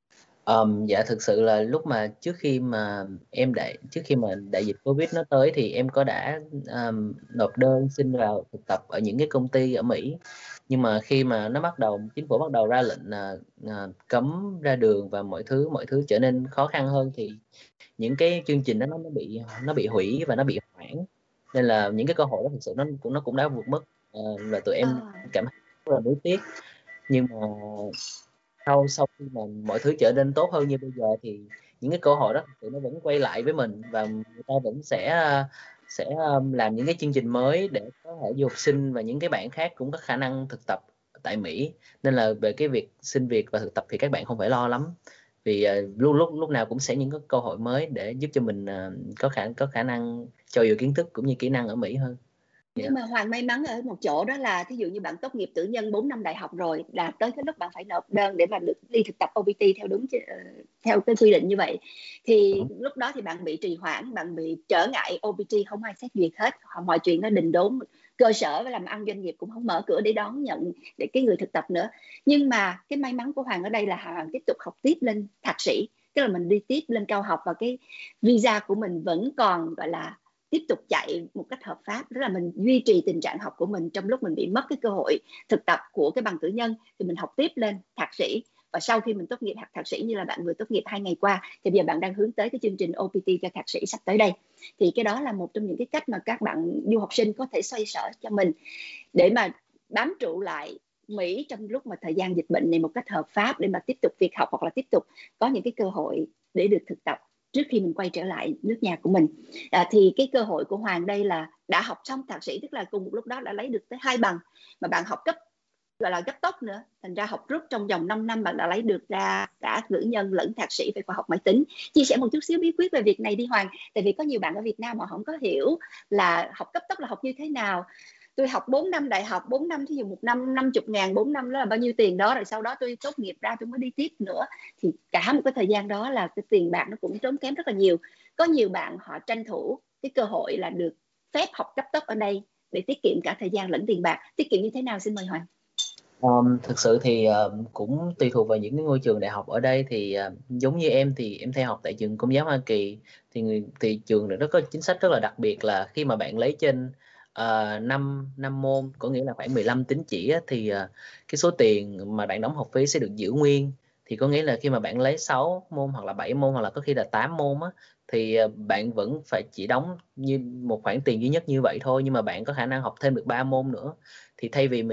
Dạ, thực sự là lúc mà trước khi mà đại dịch Covid nó tới thì em đã nộp đơn xin vào thực tập ở những cái công ty ở Mỹ. Nhưng mà khi mà chính phủ bắt đầu ra lệnh cấm ra đường và mọi thứ trở nên khó khăn hơn, thì những cái chương trình đó nó bị hủy và nó bị hoãn, nên là những cái cơ hội đó thực sự nó cũng đã vụt mất. Và tụi em cảm thấy rất là nuối tiếc. Nhưng mà sau khi mà mọi thứ trở nên tốt hơn như bây giờ thì những cái cơ hội đó thực sự nó vẫn quay lại với mình, và người ta vẫn sẽ làm những cái chương trình mới để có thể du học sinh và những cái bạn khác cũng có khả năng thực tập tại Mỹ. Nên là về cái việc xin việc và thực tập thì các bạn không phải lo lắm, vì lúc nào cũng sẽ những cái cơ hội mới để giúp cho mình có khả năng trau dồi kiến thức cũng như kỹ năng ở Mỹ hơn. Nhưng mà Hoàng may mắn ở một chỗ đó là thí dụ như bạn tốt nghiệp cử nhân 4 năm đại học rồi, là tới cái lúc bạn phải nộp đơn để mà được đi thực tập OPT theo theo cái quy định như vậy, thì lúc đó thì bạn bị trì hoãn, bạn bị trở ngại OPT, không ai xét duyệt hết, mọi chuyện nó đình đốn, cơ sở và làm ăn doanh nghiệp cũng không mở cửa để đón nhận để cái người thực tập nữa. Nhưng mà cái may mắn của Hoàng ở đây là Hoàng tiếp tục học tiếp lên thạc sĩ, tức là mình đi tiếp lên cao học và cái visa của mình vẫn còn gọi là tiếp tục chạy một cách hợp pháp, tức là mình duy trì tình trạng học của mình trong lúc mình bị mất cái cơ hội thực tập của cái bằng cử nhân, thì mình học tiếp lên thạc sĩ. Và sau khi mình tốt nghiệp thạc sĩ như là bạn vừa tốt nghiệp 2 ngày qua, thì bây giờ bạn đang hướng tới cái chương trình OPT cho thạc sĩ sắp tới đây. Thì cái đó là một trong những cái cách mà các bạn du học sinh có thể xoay sở cho mình để mà bám trụ lại Mỹ trong lúc mà thời gian dịch bệnh này một cách hợp pháp, để mà tiếp tục việc học hoặc là tiếp tục có những cái cơ hội để được thực tập trước khi mình quay trở lại nước nhà của mình. Thì cái cơ hội của Hoàng đây là đã học xong thạc sĩ, tức là cùng một lúc đó đã lấy được tới 2 bằng, mà bạn học cấp gọi là cấp tốc nữa, thành ra học rút trong vòng 5 năm bạn đã lấy được ra cả cử nhân lẫn thạc sĩ về khoa học máy tính. Chia sẻ một chút xíu bí quyết về việc này đi Hoàng, tại vì có nhiều bạn ở Việt Nam họ không có hiểu là học cấp tốc là học như thế nào. Tôi học 4 năm đại học, 4 năm thí dụ 1 năm 50.000, 4 năm đó là bao nhiêu tiền đó, rồi sau đó tôi tốt nghiệp ra tôi mới đi tiếp nữa, thì cả một cái thời gian đó là cái tiền bạc nó cũng tốn kém rất là nhiều. Có nhiều bạn họ tranh thủ cái cơ hội là được phép học cấp tốc ở đây để tiết kiệm cả thời gian lẫn tiền bạc. Tiết kiệm như thế nào, xin mời Hoàng. Thực sự thì cũng tùy thuộc vào những cái ngôi trường đại học ở đây. Thì giống như em thì em theo học tại trường Công giáo Hoa Kỳ, thì trường này nó có chính sách rất là đặc biệt là khi mà bạn lấy trên 5 môn, có nghĩa là khoảng 15 tín chỉ á, thì cái số tiền mà bạn đóng học phí sẽ được giữ nguyên. Thì có nghĩa là khi mà bạn lấy 6 môn hoặc là 7 môn hoặc là có khi là 8 môn á, thì bạn vẫn phải chỉ đóng như một khoản tiền duy nhất như vậy thôi, nhưng mà bạn có khả năng học thêm được 3 môn nữa. Thì thay vì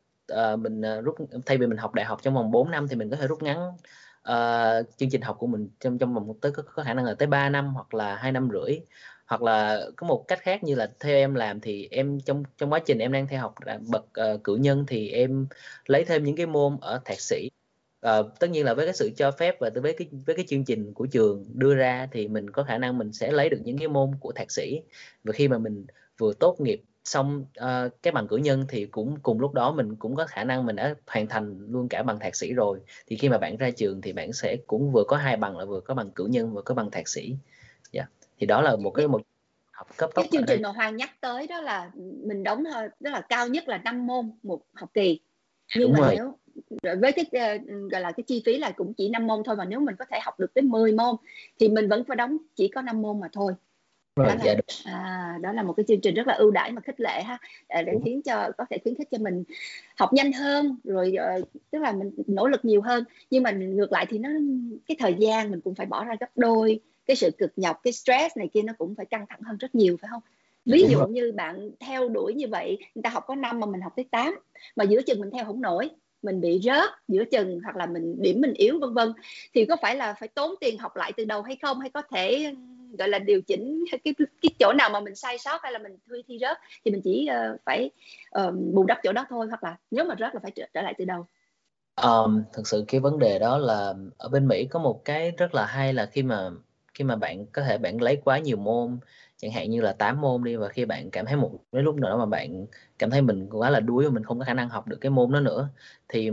thay vì mình học đại học trong vòng 4 năm thì mình có thể rút ngắn chương trình học của mình trong vòng có khả năng là tới 3 năm hoặc là 2 năm rưỡi. Hoặc là có một cách khác như là theo em làm, thì em trong quá trình em đang theo học bậc cử nhân thì em lấy thêm những cái môn ở thạc sĩ. Tất nhiên là với cái sự cho phép và với cái chương trình của trường đưa ra thì mình có khả năng mình sẽ lấy được những cái môn của thạc sĩ. Và khi mà mình vừa tốt nghiệp xong cái bằng cử nhân thì cũng cùng lúc đó mình cũng có khả năng mình đã hoàn thành luôn cả bằng thạc sĩ rồi. Thì khi mà bạn ra trường thì bạn sẽ cũng vừa có 2 bằng, là vừa có bằng cử nhân vừa có bằng thạc sĩ. Yeah. Thì đó là một học cấp Cái tốc ở chương đây. trình mà Hoàng nhắc tới đó là mình đóng thôi, đó là cao nhất là 5 môn một học kỳ, nhưng Đúng mà rồi. nếu với cái gọi là cái chi phí là cũng chỉ 5 môn thôi, mà nếu mình có thể học được tới 10 môn thì mình vẫn phải đóng chỉ có 5 môn mà thôi. Đúng Đó rồi. Dạ là đó là một cái chương trình rất là ưu đãi mà khích lệ ha, để đúng. khiến cho có thể khuyến khích cho mình học nhanh hơn, rồi tức là mình nỗ lực nhiều hơn. Nhưng mà ngược lại thì cái thời gian mình cũng phải bỏ ra gấp đôi, cái sự cực nhọc, cái stress này kia nó cũng phải căng thẳng hơn rất nhiều, phải không? Ví Đúng dụ rồi. như bạn theo đuổi như vậy, người ta học có 5 mà mình học tới 8, mà giữa chừng mình theo không nổi, mình bị rớt giữa chừng hoặc là điểm mình yếu vân vân, thì có phải là phải tốn tiền học lại từ đầu hay không, hay có thể gọi là điều chỉnh cái chỗ nào mà mình sai sót, hay là mình thi rớt thì mình chỉ phải bù đắp chỗ đó thôi, hoặc là nếu mà rớt là phải trở lại từ đầu. Thực sự cái vấn đề đó là ở bên Mỹ có một cái rất là hay là khi mà bạn có thể bạn lấy quá nhiều môn, chẳng hạn như là 8 môn đi, và khi bạn cảm thấy một cái lúc nào đó mà bạn cảm thấy mình quá là đuối và mình không có khả năng học được cái môn đó nữa, thì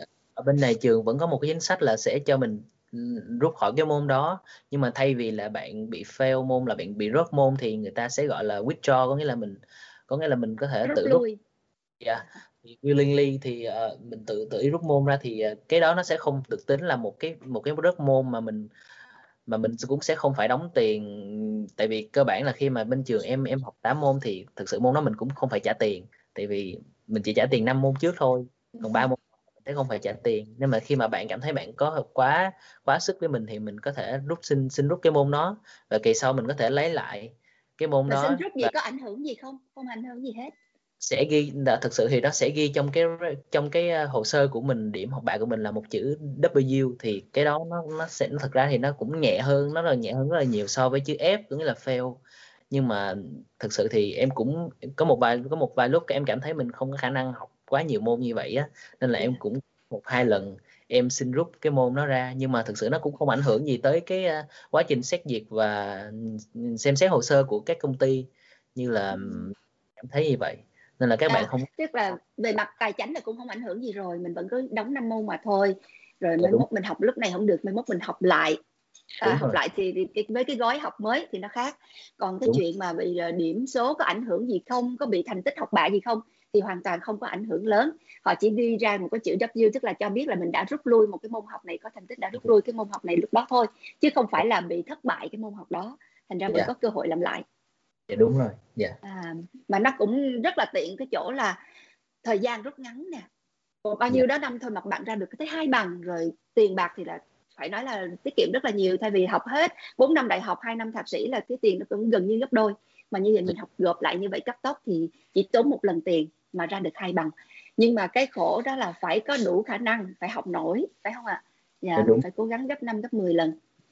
ở bên này trường vẫn có một cái chính sách là sẽ cho mình rút khỏi cái môn đó. Nhưng mà thay vì là bạn bị fail môn, là bạn bị rớt môn, thì người ta sẽ gọi là withdraw, có nghĩa là mình có thể Rút tự rút. lui. Dạ. Thì willingly thì mình tự tự ý rút môn ra, thì cái đó nó sẽ không được tính là một cái rớt môn, mà mình cũng sẽ không phải đóng tiền. Tại vì cơ bản là khi mà bên trường em học 8 môn thì thực sự môn đó mình cũng không phải trả tiền, tại vì mình chỉ trả tiền 5 môn trước thôi, còn 3 môn mình sẽ không phải trả tiền. Nhưng mà khi mà bạn cảm thấy bạn có quá quá sức với mình thì mình có thể xin rút cái môn đó, và kỳ sau mình có thể lấy lại cái môn Mà xin đó. rút gì có ảnh hưởng gì không? Không ảnh hưởng gì hết. Sẽ ghi thực sự thì nó sẽ ghi trong cái hồ sơ của mình, điểm học bạ của mình là một chữ W, thì cái đó nó thực ra thì nó cũng nhẹ hơn, nó là nhẹ hơn rất là nhiều so với chữ F, có nghĩa là fail. Nhưng mà thực sự thì em cũng có một vài lúc em cảm thấy mình không có khả năng học quá nhiều môn như vậy á, nên là em Yeah. cũng 1-2 lần em xin rút cái môn đó ra. Nhưng mà thực sự nó cũng không ảnh hưởng gì tới cái quá trình xét duyệt và xem xét hồ sơ của các công ty, như là em thấy như vậy. Nên là các bạn không. Tức là về mặt tài chính là cũng không ảnh hưởng gì rồi, mình vẫn cứ đóng 5 môn mà thôi, rồi Dạ mai đúng. mốt mình học lúc này không được, mai mốt mình học lại. Đúng Học rồi. lại thì với cái gói học mới thì nó khác. Còn cái Đúng. chuyện mà bị điểm số có ảnh hưởng gì không, có bị thành tích học bạ gì không, thì hoàn toàn không có ảnh hưởng lớn. Họ chỉ ghi ra một cái chữ W, tức là cho biết là mình đã rút lui một cái môn học này, có thành tích đã rút lui cái môn học này lúc đó thôi, chứ không phải là bị thất bại cái môn học đó, thành ra vẫn Dạ. có cơ hội làm lại. Dạ đúng rồi. Dạ. Mà nó cũng rất là tiện cái chỗ là thời gian rút ngắn nè, bao Dạ. nhiêu đó năm thôi mà bạn ra được tới 2 bằng rồi. Tiền bạc thì là phải nói là tiết kiệm rất là nhiều, thay vì học hết 4 năm đại học 2 năm thạc sĩ là cái tiền nó cũng gần như gấp đôi, mà như vậy Dạ. mình học gộp lại như vậy cấp tốc thì chỉ tốn một lần tiền mà ra được 2 bằng. Nhưng mà cái khổ đó là phải có đủ khả năng, phải học nổi, phải không ạ? Dạ Dạ, mình đúng. phải cố gắng gấp 5 gấp 10 lần.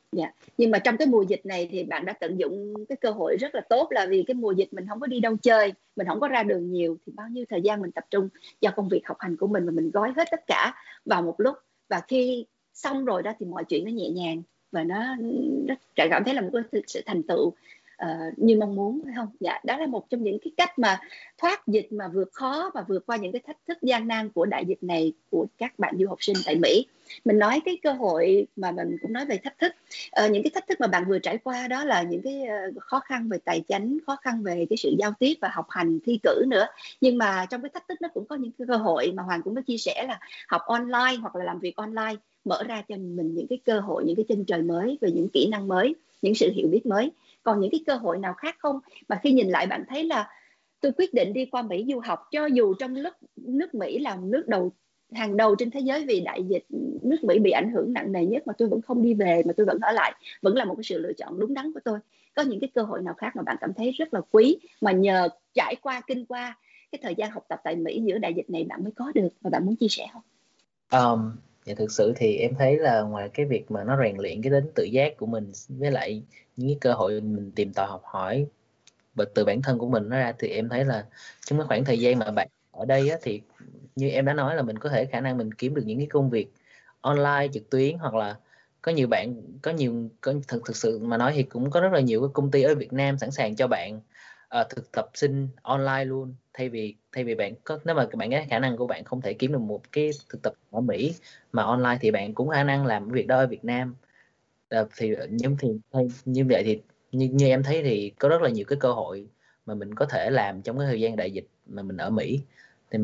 Dạ. Nhưng mà trong cái mùa dịch này thì bạn đã tận dụng cái cơ hội rất là tốt, là vì cái mùa dịch mình không có đi đâu chơi, mình không có ra đường nhiều, thì bao nhiêu thời gian mình tập trung cho công việc học hành của mình và mình gói hết tất cả vào một lúc, và khi xong rồi đó thì mọi chuyện nó nhẹ nhàng và nó rất cảm thấy là một cái sự thành tựu như mong muốn, phải không? Dạ, đó là một trong những cái cách mà thoát dịch mà vượt khó và vượt qua những cái thách thức gian nan của đại dịch này của các bạn du học sinh tại Mỹ. Mình nói cái cơ hội mà mình cũng nói về thách thức. Những cái thách thức mà bạn vừa trải qua đó là những cái khó khăn về tài chính, khó khăn về cái sự giao tiếp và học hành thi cử nữa. Nhưng mà trong cái thách thức nó cũng có những cái cơ hội mà Hoàng cũng có chia sẻ là học online hoặc là làm việc online mở ra cho mình những cái cơ hội, những cái chân trời mới về những kỹ năng mới, những sự hiểu biết mới. Còn những cái cơ hội nào khác không mà khi nhìn lại bạn thấy là tôi quyết định đi qua Mỹ du học, cho dù trong lúc nước Mỹ là nước hàng đầu trên thế giới vì đại dịch, nước Mỹ bị ảnh hưởng nặng nề nhất mà tôi vẫn không đi về, mà tôi vẫn ở lại, vẫn là một cái sự lựa chọn đúng đắn của tôi. Có những cái cơ hội nào khác mà bạn cảm thấy rất là quý mà nhờ trải qua kinh qua cái thời gian học tập tại Mỹ giữa đại dịch này bạn mới có được, và bạn muốn chia sẻ không? Dạ, thực sự thì em thấy là ngoài cái việc mà nó rèn luyện cái tính tự giác của mình, với lại những cái cơ hội mình tìm tòi học hỏi từ bản thân của mình nó ra, thì em thấy là trong cái khoảng thời gian mà bạn ở đây á, thì như em đã nói là mình có thể khả năng mình kiếm được những cái công việc online trực tuyến, hoặc là có nhiều bạn thực sự mà nói thì cũng có rất là nhiều cái công ty ở Việt Nam sẵn sàng cho bạn thực tập sinh online luôn, thay vì bạn có, nếu mà bạn cái khả năng của bạn không thể kiếm được một cái thực tập ở Mỹ mà online, thì bạn cũng khả năng làm cái việc đó ở Việt Nam. Thì như vậy thì như em thấy thì có rất là nhiều cái cơ hội mà mình có thể làm trong cái thời gian đại dịch mà mình ở Mỹ, thì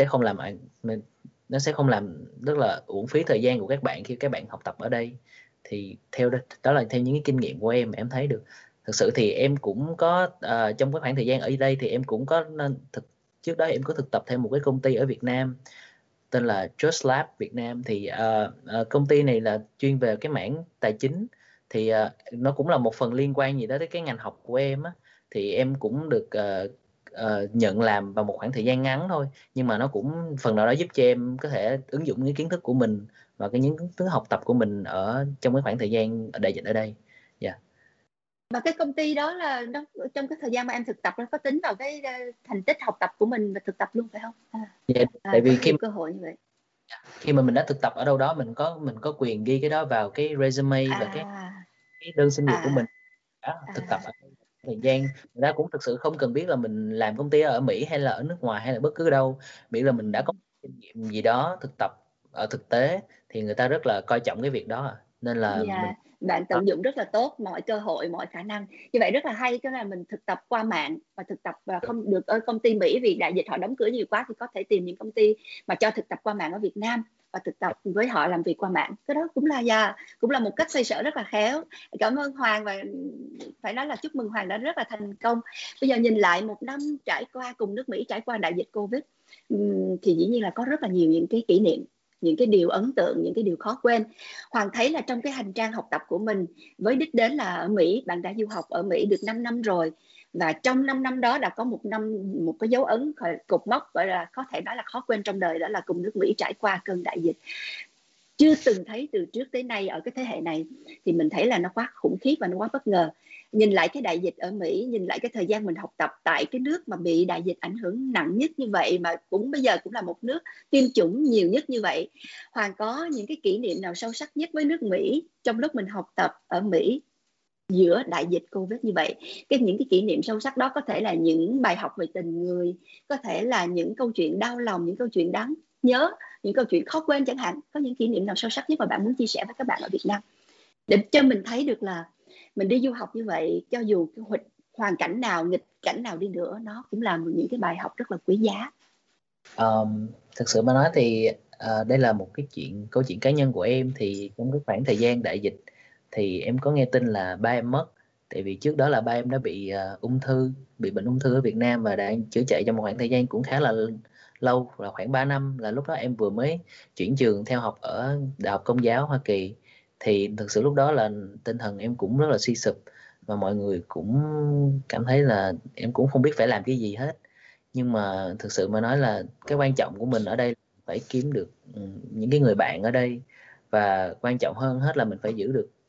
nó sẽ không làm rất là uổng phí thời gian của các bạn khi các bạn học tập ở đây. Thì đó là theo những cái kinh nghiệm của em thấy được. Thực sự thì em cũng có trong cái khoảng thời gian ở đây thì em cũng có trước đó em có thực tập thêm một cái công ty ở Việt Nam tên là Just Lab Việt Nam. Thì công ty này là chuyên về cái mảng tài chính, thì nó cũng là một phần liên quan gì đó tới cái ngành học của em á. Thì em cũng được nhận làm vào một khoảng thời gian ngắn thôi, nhưng mà nó cũng phần nào đó giúp cho em có thể ứng dụng những kiến thức của mình và những kiến thức học tập của mình ở trong cái khoảng thời gian ở đại dịch ở đây. Dạ. Và cái công ty đó là nó, trong cái thời gian mà em thực tập nó có tính vào cái thành tích học tập của mình và thực tập luôn phải không? Dạ, tại Có vì nhiều cơ hội như vậy. khi mà mình đã thực tập ở đâu đó, mình có quyền ghi cái đó vào cái resume và À, cái đơn xin việc của mình. à, Đó, thực tập à, ở thời gian, người ta cũng thực sự không cần biết là mình làm công ty ở Mỹ hay là ở nước ngoài hay là bất cứ đâu, miễn là mình đã có kinh nghiệm gì đó thực tập ở thực tế, thì người ta rất là coi trọng cái việc đó nên là mình dạ, bạn tận dụng rất là tốt mọi cơ hội, mọi khả năng. Như vậy rất là hay, cái là mình thực tập qua mạng và thực tập và không được ở công ty Mỹ vì đại dịch họ đóng cửa nhiều quá, thì có thể tìm những công ty mà cho thực tập qua mạng ở Việt Nam và thực tập với họ làm việc qua mạng. Cái đó cũng là cũng là một cách xoay sở rất là khéo. Cảm ơn Hoàng, và phải nói là chúc mừng Hoàng đã rất là thành công. Bây giờ nhìn lại một năm trải qua cùng nước Mỹ trải qua đại dịch Covid, thì dĩ nhiên là có rất là nhiều những cái kỷ niệm, những cái điều ấn tượng, những cái điều khó quên. Hoàng thấy là trong cái hành trang học tập của mình với đích đến là ở Mỹ, bạn đã du học ở Mỹ được 5 năm rồi, và trong 5 năm đó đã có một cái dấu ấn cột mốc gọi là có thể nói là khó quên trong đời, đó là cùng nước Mỹ trải qua cơn đại dịch chưa từng thấy từ trước tới nay ở cái thế hệ này. Thì mình thấy là nó quá khủng khiếp và nó quá bất ngờ. Nhìn lại cái đại dịch ở Mỹ, nhìn lại cái thời gian mình học tập tại cái nước mà bị đại dịch ảnh hưởng nặng nhất như vậy, mà cũng bây giờ cũng là một nước tiêm chủng nhiều nhất như vậy, Hoàng có những cái kỷ niệm nào sâu sắc nhất với nước Mỹ trong lúc mình học tập ở Mỹ giữa đại dịch Covid như vậy? Những cái kỷ niệm sâu sắc đó có thể là những bài học về tình người, có thể là những câu chuyện đau lòng, những câu chuyện đáng nhớ, những câu chuyện khó quên chẳng hạn. Có những kỷ niệm nào sâu sắc nhất mà bạn muốn chia sẻ với các bạn ở Việt Nam để cho mình thấy được là mình đi du học như vậy, cho dù cái hoàn cảnh nào, nghịch cảnh nào đi nữa, nó cũng là những cái bài học rất là quý giá. Thực sự mà nói thì đây là một cái câu chuyện cá nhân của em. Thì trong cái khoảng thời gian đại dịch thì em có nghe tin là ba em mất. Tại vì trước đó là ba em đã bị bị bệnh ung thư ở Việt Nam và đang chữa chạy trong một khoảng thời gian cũng khá là lâu, là khoảng 3 năm. Là lúc đó em vừa mới chuyển trường theo học ở Đại học Công giáo Hoa Kỳ. Thì thực sự lúc đó là tinh thần em cũng rất là suy sụp, và mọi người cũng cảm thấy là em cũng không biết phải làm cái gì hết. Nhưng mà thực sự mà nói là cái quan trọng của mình ở đây là phải kiếm được những cái người bạn ở đây, và quan trọng hơn hết là mình phải giữ được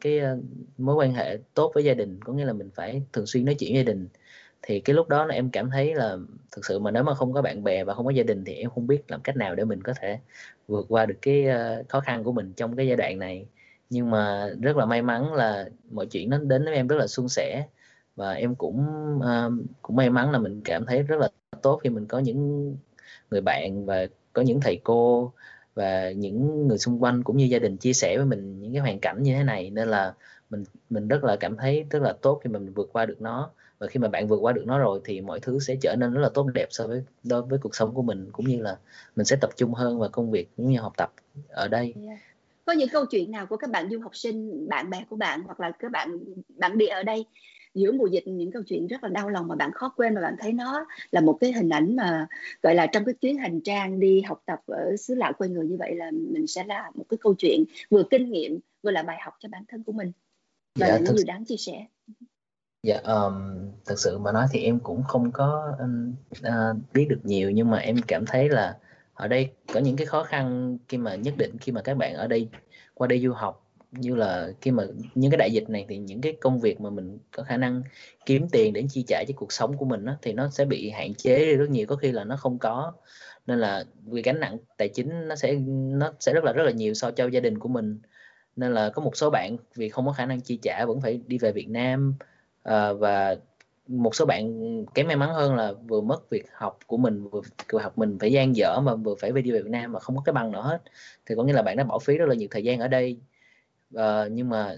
mối quan hệ tốt với gia đình, có nghĩa là mình phải thường xuyên nói chuyện với gia đình. Thì cái lúc đó em cảm thấy là thực sự mà nếu mà không có bạn bè và không có gia đình thì em không biết làm cách nào để mình có thể vượt qua được cái khó khăn của mình trong cái giai đoạn này. Nhưng mà rất là may mắn là mọi chuyện nó đến với em rất là suôn sẻ, và em cũng may mắn là mình cảm thấy rất là tốt khi mình có những người bạn và có những thầy cô và những người xung quanh cũng như gia đình chia sẻ với mình những cái hoàn cảnh như thế này, nên là mình rất là cảm thấy rất là tốt khi mà mình vượt qua được nó. Và khi mà bạn vượt qua được nó rồi thì mọi thứ sẽ trở nên rất là tốt đẹp đối với cuộc sống của mình, cũng như là mình sẽ tập trung hơn vào công việc cũng như học tập ở đây. Có những câu chuyện nào của các bạn du học sinh, bạn bè của bạn hoặc là các bạn bản địa ở đây giữa mùa dịch, những câu chuyện rất là đau lòng mà bạn khó quên, mà bạn thấy nó là một cái hình ảnh mà gọi là trong cái chuyến hành trang đi học tập ở xứ lạ quê người như vậy, là mình sẽ là một cái câu chuyện vừa kinh nghiệm vừa là bài học cho bản thân của mình và là những điều đáng chia sẻ? Dạ, thật sự mà nói thì em cũng không có biết được nhiều, nhưng mà em cảm thấy là ở đây có những cái khó khăn khi mà nhất định khi mà các bạn ở đây qua đây du học, như là khi mà những cái đại dịch này thì những cái công việc mà mình có khả năng kiếm tiền để chi trả cho cuộc sống của mình đó, thì nó sẽ bị hạn chế đi rất nhiều, có khi là nó không có, nên là vì gánh nặng tài chính nó sẽ rất là nhiều so cho gia đình của mình. Nên là có một số bạn vì không có khả năng chi trả vẫn phải đi về Việt Nam. Và một số bạn kém may mắn hơn là vừa mất việc học của mình, vừa học mình phải dang dở mà vừa phải đi về Việt Nam mà không có cái bằng nào hết, thì có nghĩa là bạn đã bỏ phí rất là nhiều thời gian ở đây. Nhưng mà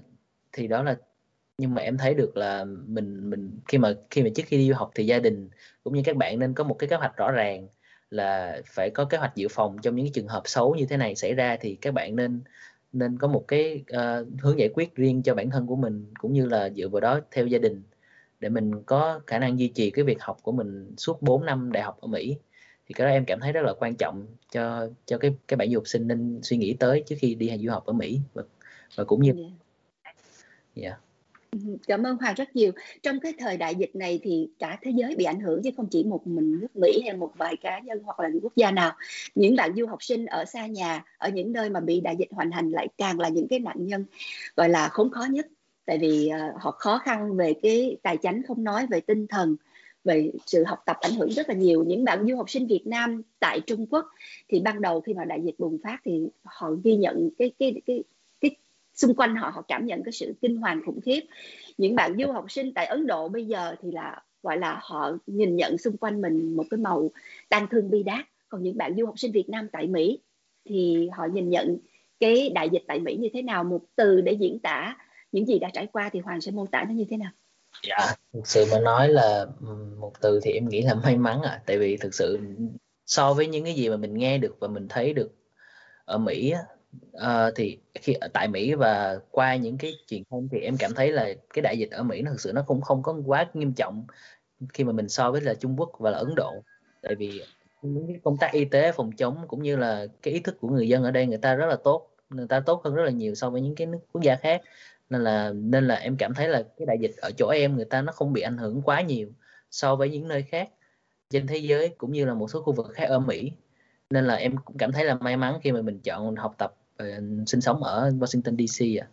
em thấy được là mình khi mà trước khi đi du học thì gia đình cũng như các bạn nên có một cái kế hoạch rõ ràng, là phải có kế hoạch dự phòng trong những cái trường hợp xấu như thế này xảy ra, thì các bạn nên có một cái hướng giải quyết riêng cho bản thân của mình, cũng như là dựa vào đó theo gia đình để mình có khả năng duy trì cái việc học của mình suốt 4 năm đại học ở Mỹ. Thì cái đó em cảm thấy rất là quan trọng cho cái bạn du học sinh nên suy nghĩ tới trước khi đi du học ở Mỹ, và cũng như Yeah. Cảm ơn Hoàng rất nhiều. Trong cái thời đại dịch này thì cả thế giới bị ảnh hưởng chứ không chỉ một mình nước Mỹ hay một vài cá nhân hoặc là quốc gia nào. Những bạn du học sinh ở xa nhà, ở những nơi mà bị đại dịch hoành hành lại càng là những cái nạn nhân gọi là khốn khó nhất. Tại vì họ khó khăn về cái tài chính, không nói về tinh thần, về sự học tập ảnh hưởng rất là nhiều. Những bạn du học sinh Việt Nam tại Trung Quốc thì ban đầu khi mà đại dịch bùng phát thì họ ghi nhận cái xung quanh họ cảm nhận cái sự kinh hoàng khủng khiếp. Những bạn du học sinh tại Ấn Độ bây giờ thì là gọi là họ nhìn nhận xung quanh mình một cái màu tang thương bi đát. Còn những bạn du học sinh Việt Nam tại Mỹ thì họ nhìn nhận cái đại dịch tại Mỹ như thế nào? Một từ để diễn tả những gì đã trải qua thì Hoàng sẽ mô tả nó như thế nào? Dạ, thực sự mà nói là một từ thì em nghĩ là may mắn tại vì thực sự so với những cái gì mà mình nghe được và mình thấy được ở Mỹ thì khi ở tại Mỹ và qua những cái truyền thông thì em cảm thấy là cái đại dịch ở Mỹ nó thực sự nó cũng không có quá nghiêm trọng khi mà mình so với là Trung Quốc và là Ấn Độ. Tại vì những cái công tác y tế phòng chống cũng như là cái ý thức của người dân ở đây người ta rất là tốt, người ta tốt hơn rất là nhiều so với những cái nước quốc gia khác. Nên là em cảm thấy là cái đại dịch ở chỗ em người ta nó không bị ảnh hưởng quá nhiều so với những nơi khác trên thế giới cũng như là một số khu vực khác ở Mỹ. Nên là em cũng cảm thấy là may mắn khi mà mình chọn học tập sinh sống ở Washington DC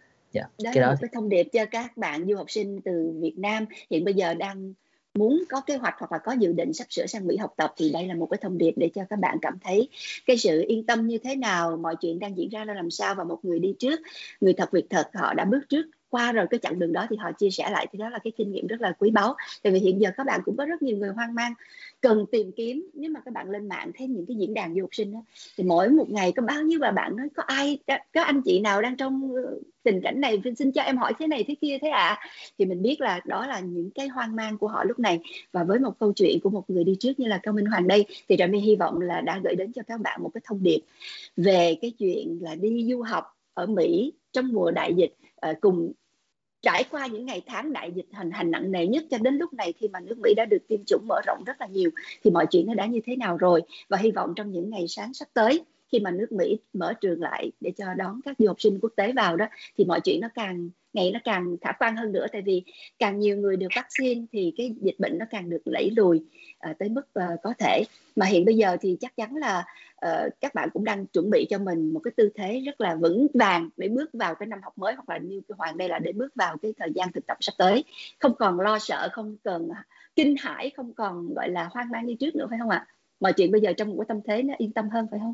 Đó cái là đó một cái thông điệp cho các bạn du học sinh từ Việt Nam hiện bây giờ đang muốn có kế hoạch hoặc là có dự định sắp sửa sang Mỹ học tập, thì đây là một cái thông điệp để cho các bạn cảm thấy cái sự yên tâm như thế nào, mọi chuyện đang diễn ra ra làm sao, và một người đi trước, người thật việc thật, họ đã bước trước qua rồi cái chặng đường đó thì họ chia sẻ lại, thì đó là cái kinh nghiệm rất là quý báu. Tại vì hiện giờ các bạn cũng có rất nhiều người hoang mang cần tìm kiếm. Nếu mà các bạn lên mạng thấy những cái diễn đàn du học sinh đó, thì mỗi một ngày có bao nhiêu, và bạn nói có anh chị nào đang trong tình cảnh này, xin cho em hỏi thế này thế kia thế ạ, thì mình biết là đó là những cái hoang mang của họ lúc này. Và với một câu chuyện của một người đi trước như là Cao Minh Hoàng đây, thì Trà My hy vọng là đã gửi đến cho các bạn một cái thông điệp về cái chuyện là đi du học ở Mỹ trong mùa đại dịch, cùng trải qua những ngày tháng đại dịch hành hành nặng nề nhất cho đến lúc này, khi mà nước Mỹ đã được tiêm chủng mở rộng rất là nhiều, thì mọi chuyện nó đã như thế nào rồi. Và hy vọng trong những ngày sáng sắp tới, khi mà nước Mỹ mở trường lại để cho đón các du học sinh quốc tế vào đó, thì mọi chuyện nó càng ngày nó càng khả quan hơn nữa, tại vì càng nhiều người được vaccine thì cái dịch bệnh nó càng được đẩy lùi tới mức có thể. Mà hiện bây giờ thì chắc chắn là các bạn cũng đang chuẩn bị cho mình một cái tư thế rất là vững vàng để bước vào cái năm học mới, hoặc là như Hoàng đây là để bước vào cái thời gian thực tập sắp tới, không còn lo sợ, không cần kinh hãi, không còn gọi là hoang mang như trước nữa, phải không ạ? Mọi chuyện bây giờ trong một cái tâm thế nó yên tâm hơn, phải không?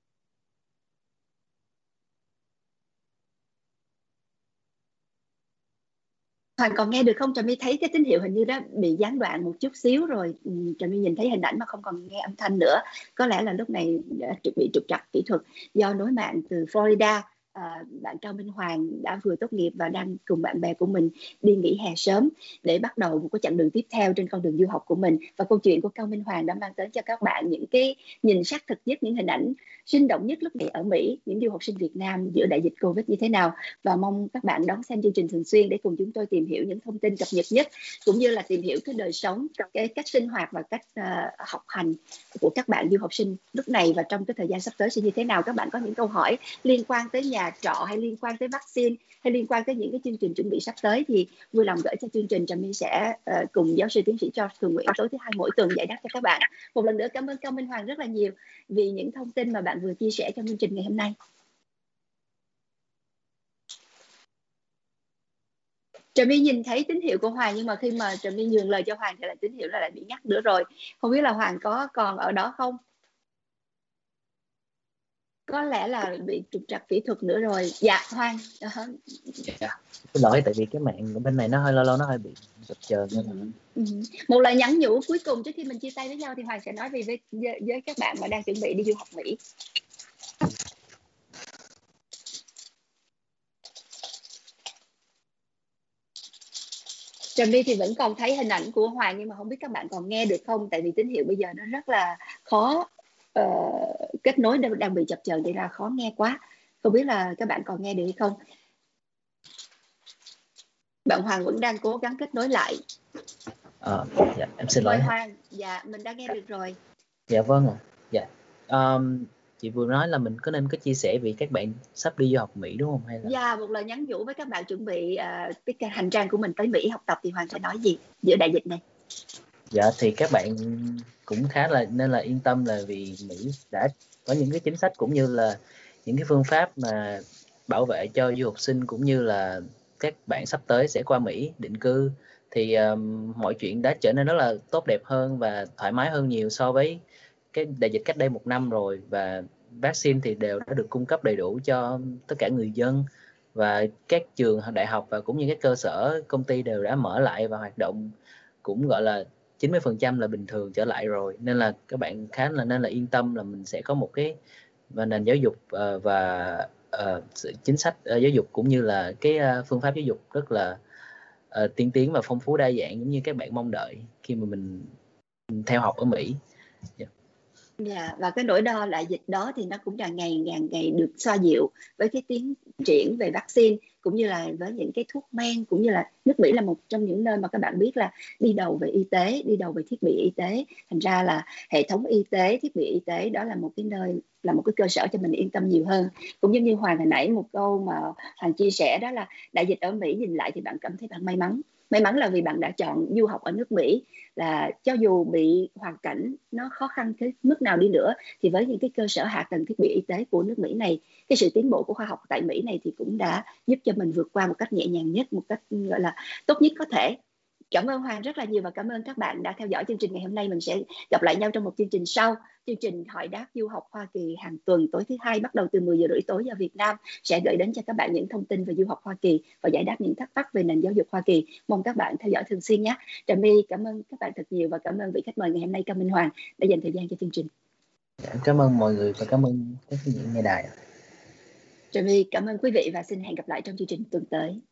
Hoàng còn nghe được không? Trà My thấy cái tín hiệu hình như đã bị gián đoạn một chút xíu rồi. Trà My nhìn thấy hình ảnh mà không còn nghe âm thanh nữa. Có lẽ là lúc này đã bị trục trặc kỹ thuật do nối mạng từ Florida. Bạn Cao Minh Hoàng đã vừa tốt nghiệp và đang cùng bạn bè của mình đi nghỉ hè sớm để bắt đầu một cái chặng đường tiếp theo trên con đường du học của mình. Và câu chuyện của Cao Minh Hoàng đã mang tới cho các bạn những cái nhìn xác thực nhất, những hình ảnh sinh động nhất lúc này ở Mỹ, những du học sinh Việt Nam giữa đại dịch Covid như thế nào. Và mong các bạn đón xem chương trình thường xuyên để cùng chúng tôi tìm hiểu những thông tin cập nhật nhất, cũng như là tìm hiểu cái đời sống, cái cách sinh hoạt và cách học hành của các bạn du học sinh lúc này và trong cái thời gian sắp tới sẽ như thế nào. Các bạn có những câu hỏi liên quan tới nhà trọ, hay liên quan tới vaccine, hay liên quan tới những cái chương trình chuẩn bị sắp tới thì vui lòng gửi cho chương trình. Trà My sẽ cùng giáo sư tiến sĩ George Cường Nguyễn tối thứ Hai mỗi tuần giải đáp cho các bạn. Một lần nữa cảm ơn Cao Minh Hoàng rất là nhiều vì những thông tin mà bạn vừa chia sẻ trong chương trình ngày hôm nay. Trà My nhìn thấy tín hiệu của Hoàng, nhưng mà khi mà Trà My nhường lời cho Hoàng thì lại tín hiệu lại bị ngắt nữa rồi. Không biết là Hoàng có còn ở đó không? Có lẽ là bị trục trặc kỹ thuật nữa rồi. Dạ Hoàng. Dạ. Xin lỗi, tại vì cái mạng của bên này nó hơi lâu lâu nó hơi bị chập chờn nên là. Một lời nhắn nhủ cuối cùng trước khi mình chia tay với nhau thì Hoàng sẽ nói gì với các bạn mà đang chuẩn bị đi du học Mỹ? Trà My thì vẫn còn thấy hình ảnh của Hoàng, nhưng mà không biết các bạn còn nghe được không, tại vì tín hiệu bây giờ nó rất là khó, kết nối đang bị chập chờn, vậy ra khó nghe quá. Không biết là các bạn còn nghe được hay không. Bạn Hoàng vẫn đang cố gắng kết nối lại. Dạ, em xin lỗi. Hoàng, dạ mình đã nghe được rồi. Dạ vâng ạ. Dạ. Chị vừa nói là mình có nên có chia sẻ vì các bạn sắp đi du học Mỹ đúng không, hay là? Dạ, một lời nhắn nhủ với các bạn chuẩn bị cái hành trang của mình tới Mỹ học tập thì Hoàng sẽ nói gì giữa đại dịch này? Dạ thì các bạn cũng khá là nên là yên tâm, là vì Mỹ đã có những cái chính sách cũng như là những cái phương pháp mà bảo vệ cho du học sinh cũng như là các bạn sắp tới sẽ qua Mỹ định cư, thì mọi chuyện đã trở nên rất là tốt đẹp hơn và thoải mái hơn nhiều so với cái đại dịch cách đây 1 năm rồi. Và vaccine thì đều đã được cung cấp đầy đủ cho tất cả người dân, và các trường đại học và cũng như các cơ sở công ty đều đã mở lại và hoạt động cũng gọi là 90% là bình thường trở lại rồi, nên là các bạn khá là nên là yên tâm là mình sẽ có một cái nền giáo dục và sự chính sách giáo dục cũng như là cái phương pháp giáo dục rất là tiên tiến và phong phú đa dạng giống như các bạn mong đợi khi mà mình theo học ở Mỹ. Dạ, và cái nỗi đo đại dịch đó thì nó cũng càng ngày được xoa dịu với cái tiến triển về vaccine, cũng như là với những cái thuốc men, cũng như là nước Mỹ là một trong những nơi mà các bạn biết là đi đầu về y tế, đi đầu về thiết bị y tế. Thành ra là hệ thống y tế, thiết bị y tế đó là một cái nơi, là một cái cơ sở cho mình yên tâm nhiều hơn. Cũng giống như Hoàng hồi nãy một câu mà Hoàng chia sẻ, đó là đại dịch ở Mỹ nhìn lại thì bạn cảm thấy bạn may mắn. May mắn là vì bạn đã chọn du học ở nước Mỹ, là cho dù bị hoàn cảnh nó khó khăn tới mức nào đi nữa thì với những cái cơ sở hạ tầng thiết bị y tế của nước Mỹ này, cái sự tiến bộ của khoa học tại Mỹ này thì cũng đã giúp cho mình vượt qua một cách nhẹ nhàng nhất, một cách gọi là tốt nhất có thể. Cảm ơn Hoàng rất là nhiều và cảm ơn các bạn đã theo dõi chương trình ngày hôm nay. Mình sẽ gặp lại nhau trong một chương trình sau. Chương trình Hỏi đáp du học Hoa Kỳ hàng tuần tối thứ Hai bắt đầu từ 10 giờ rưỡi tối giờ Việt Nam sẽ gửi đến cho các bạn những thông tin về du học Hoa Kỳ và giải đáp những thắc mắc về nền giáo dục Hoa Kỳ. Mong các bạn theo dõi thường xuyên nhé. Trà My cảm ơn các bạn thật nhiều và cảm ơn vị khách mời ngày hôm nay Cao Minh Hoàng đã dành thời gian cho chương trình. Cảm ơn mọi người và cảm ơn các vị nghe đài. Trà My cảm ơn quý vị và xin hẹn gặp lại trong chương trình tuần tới.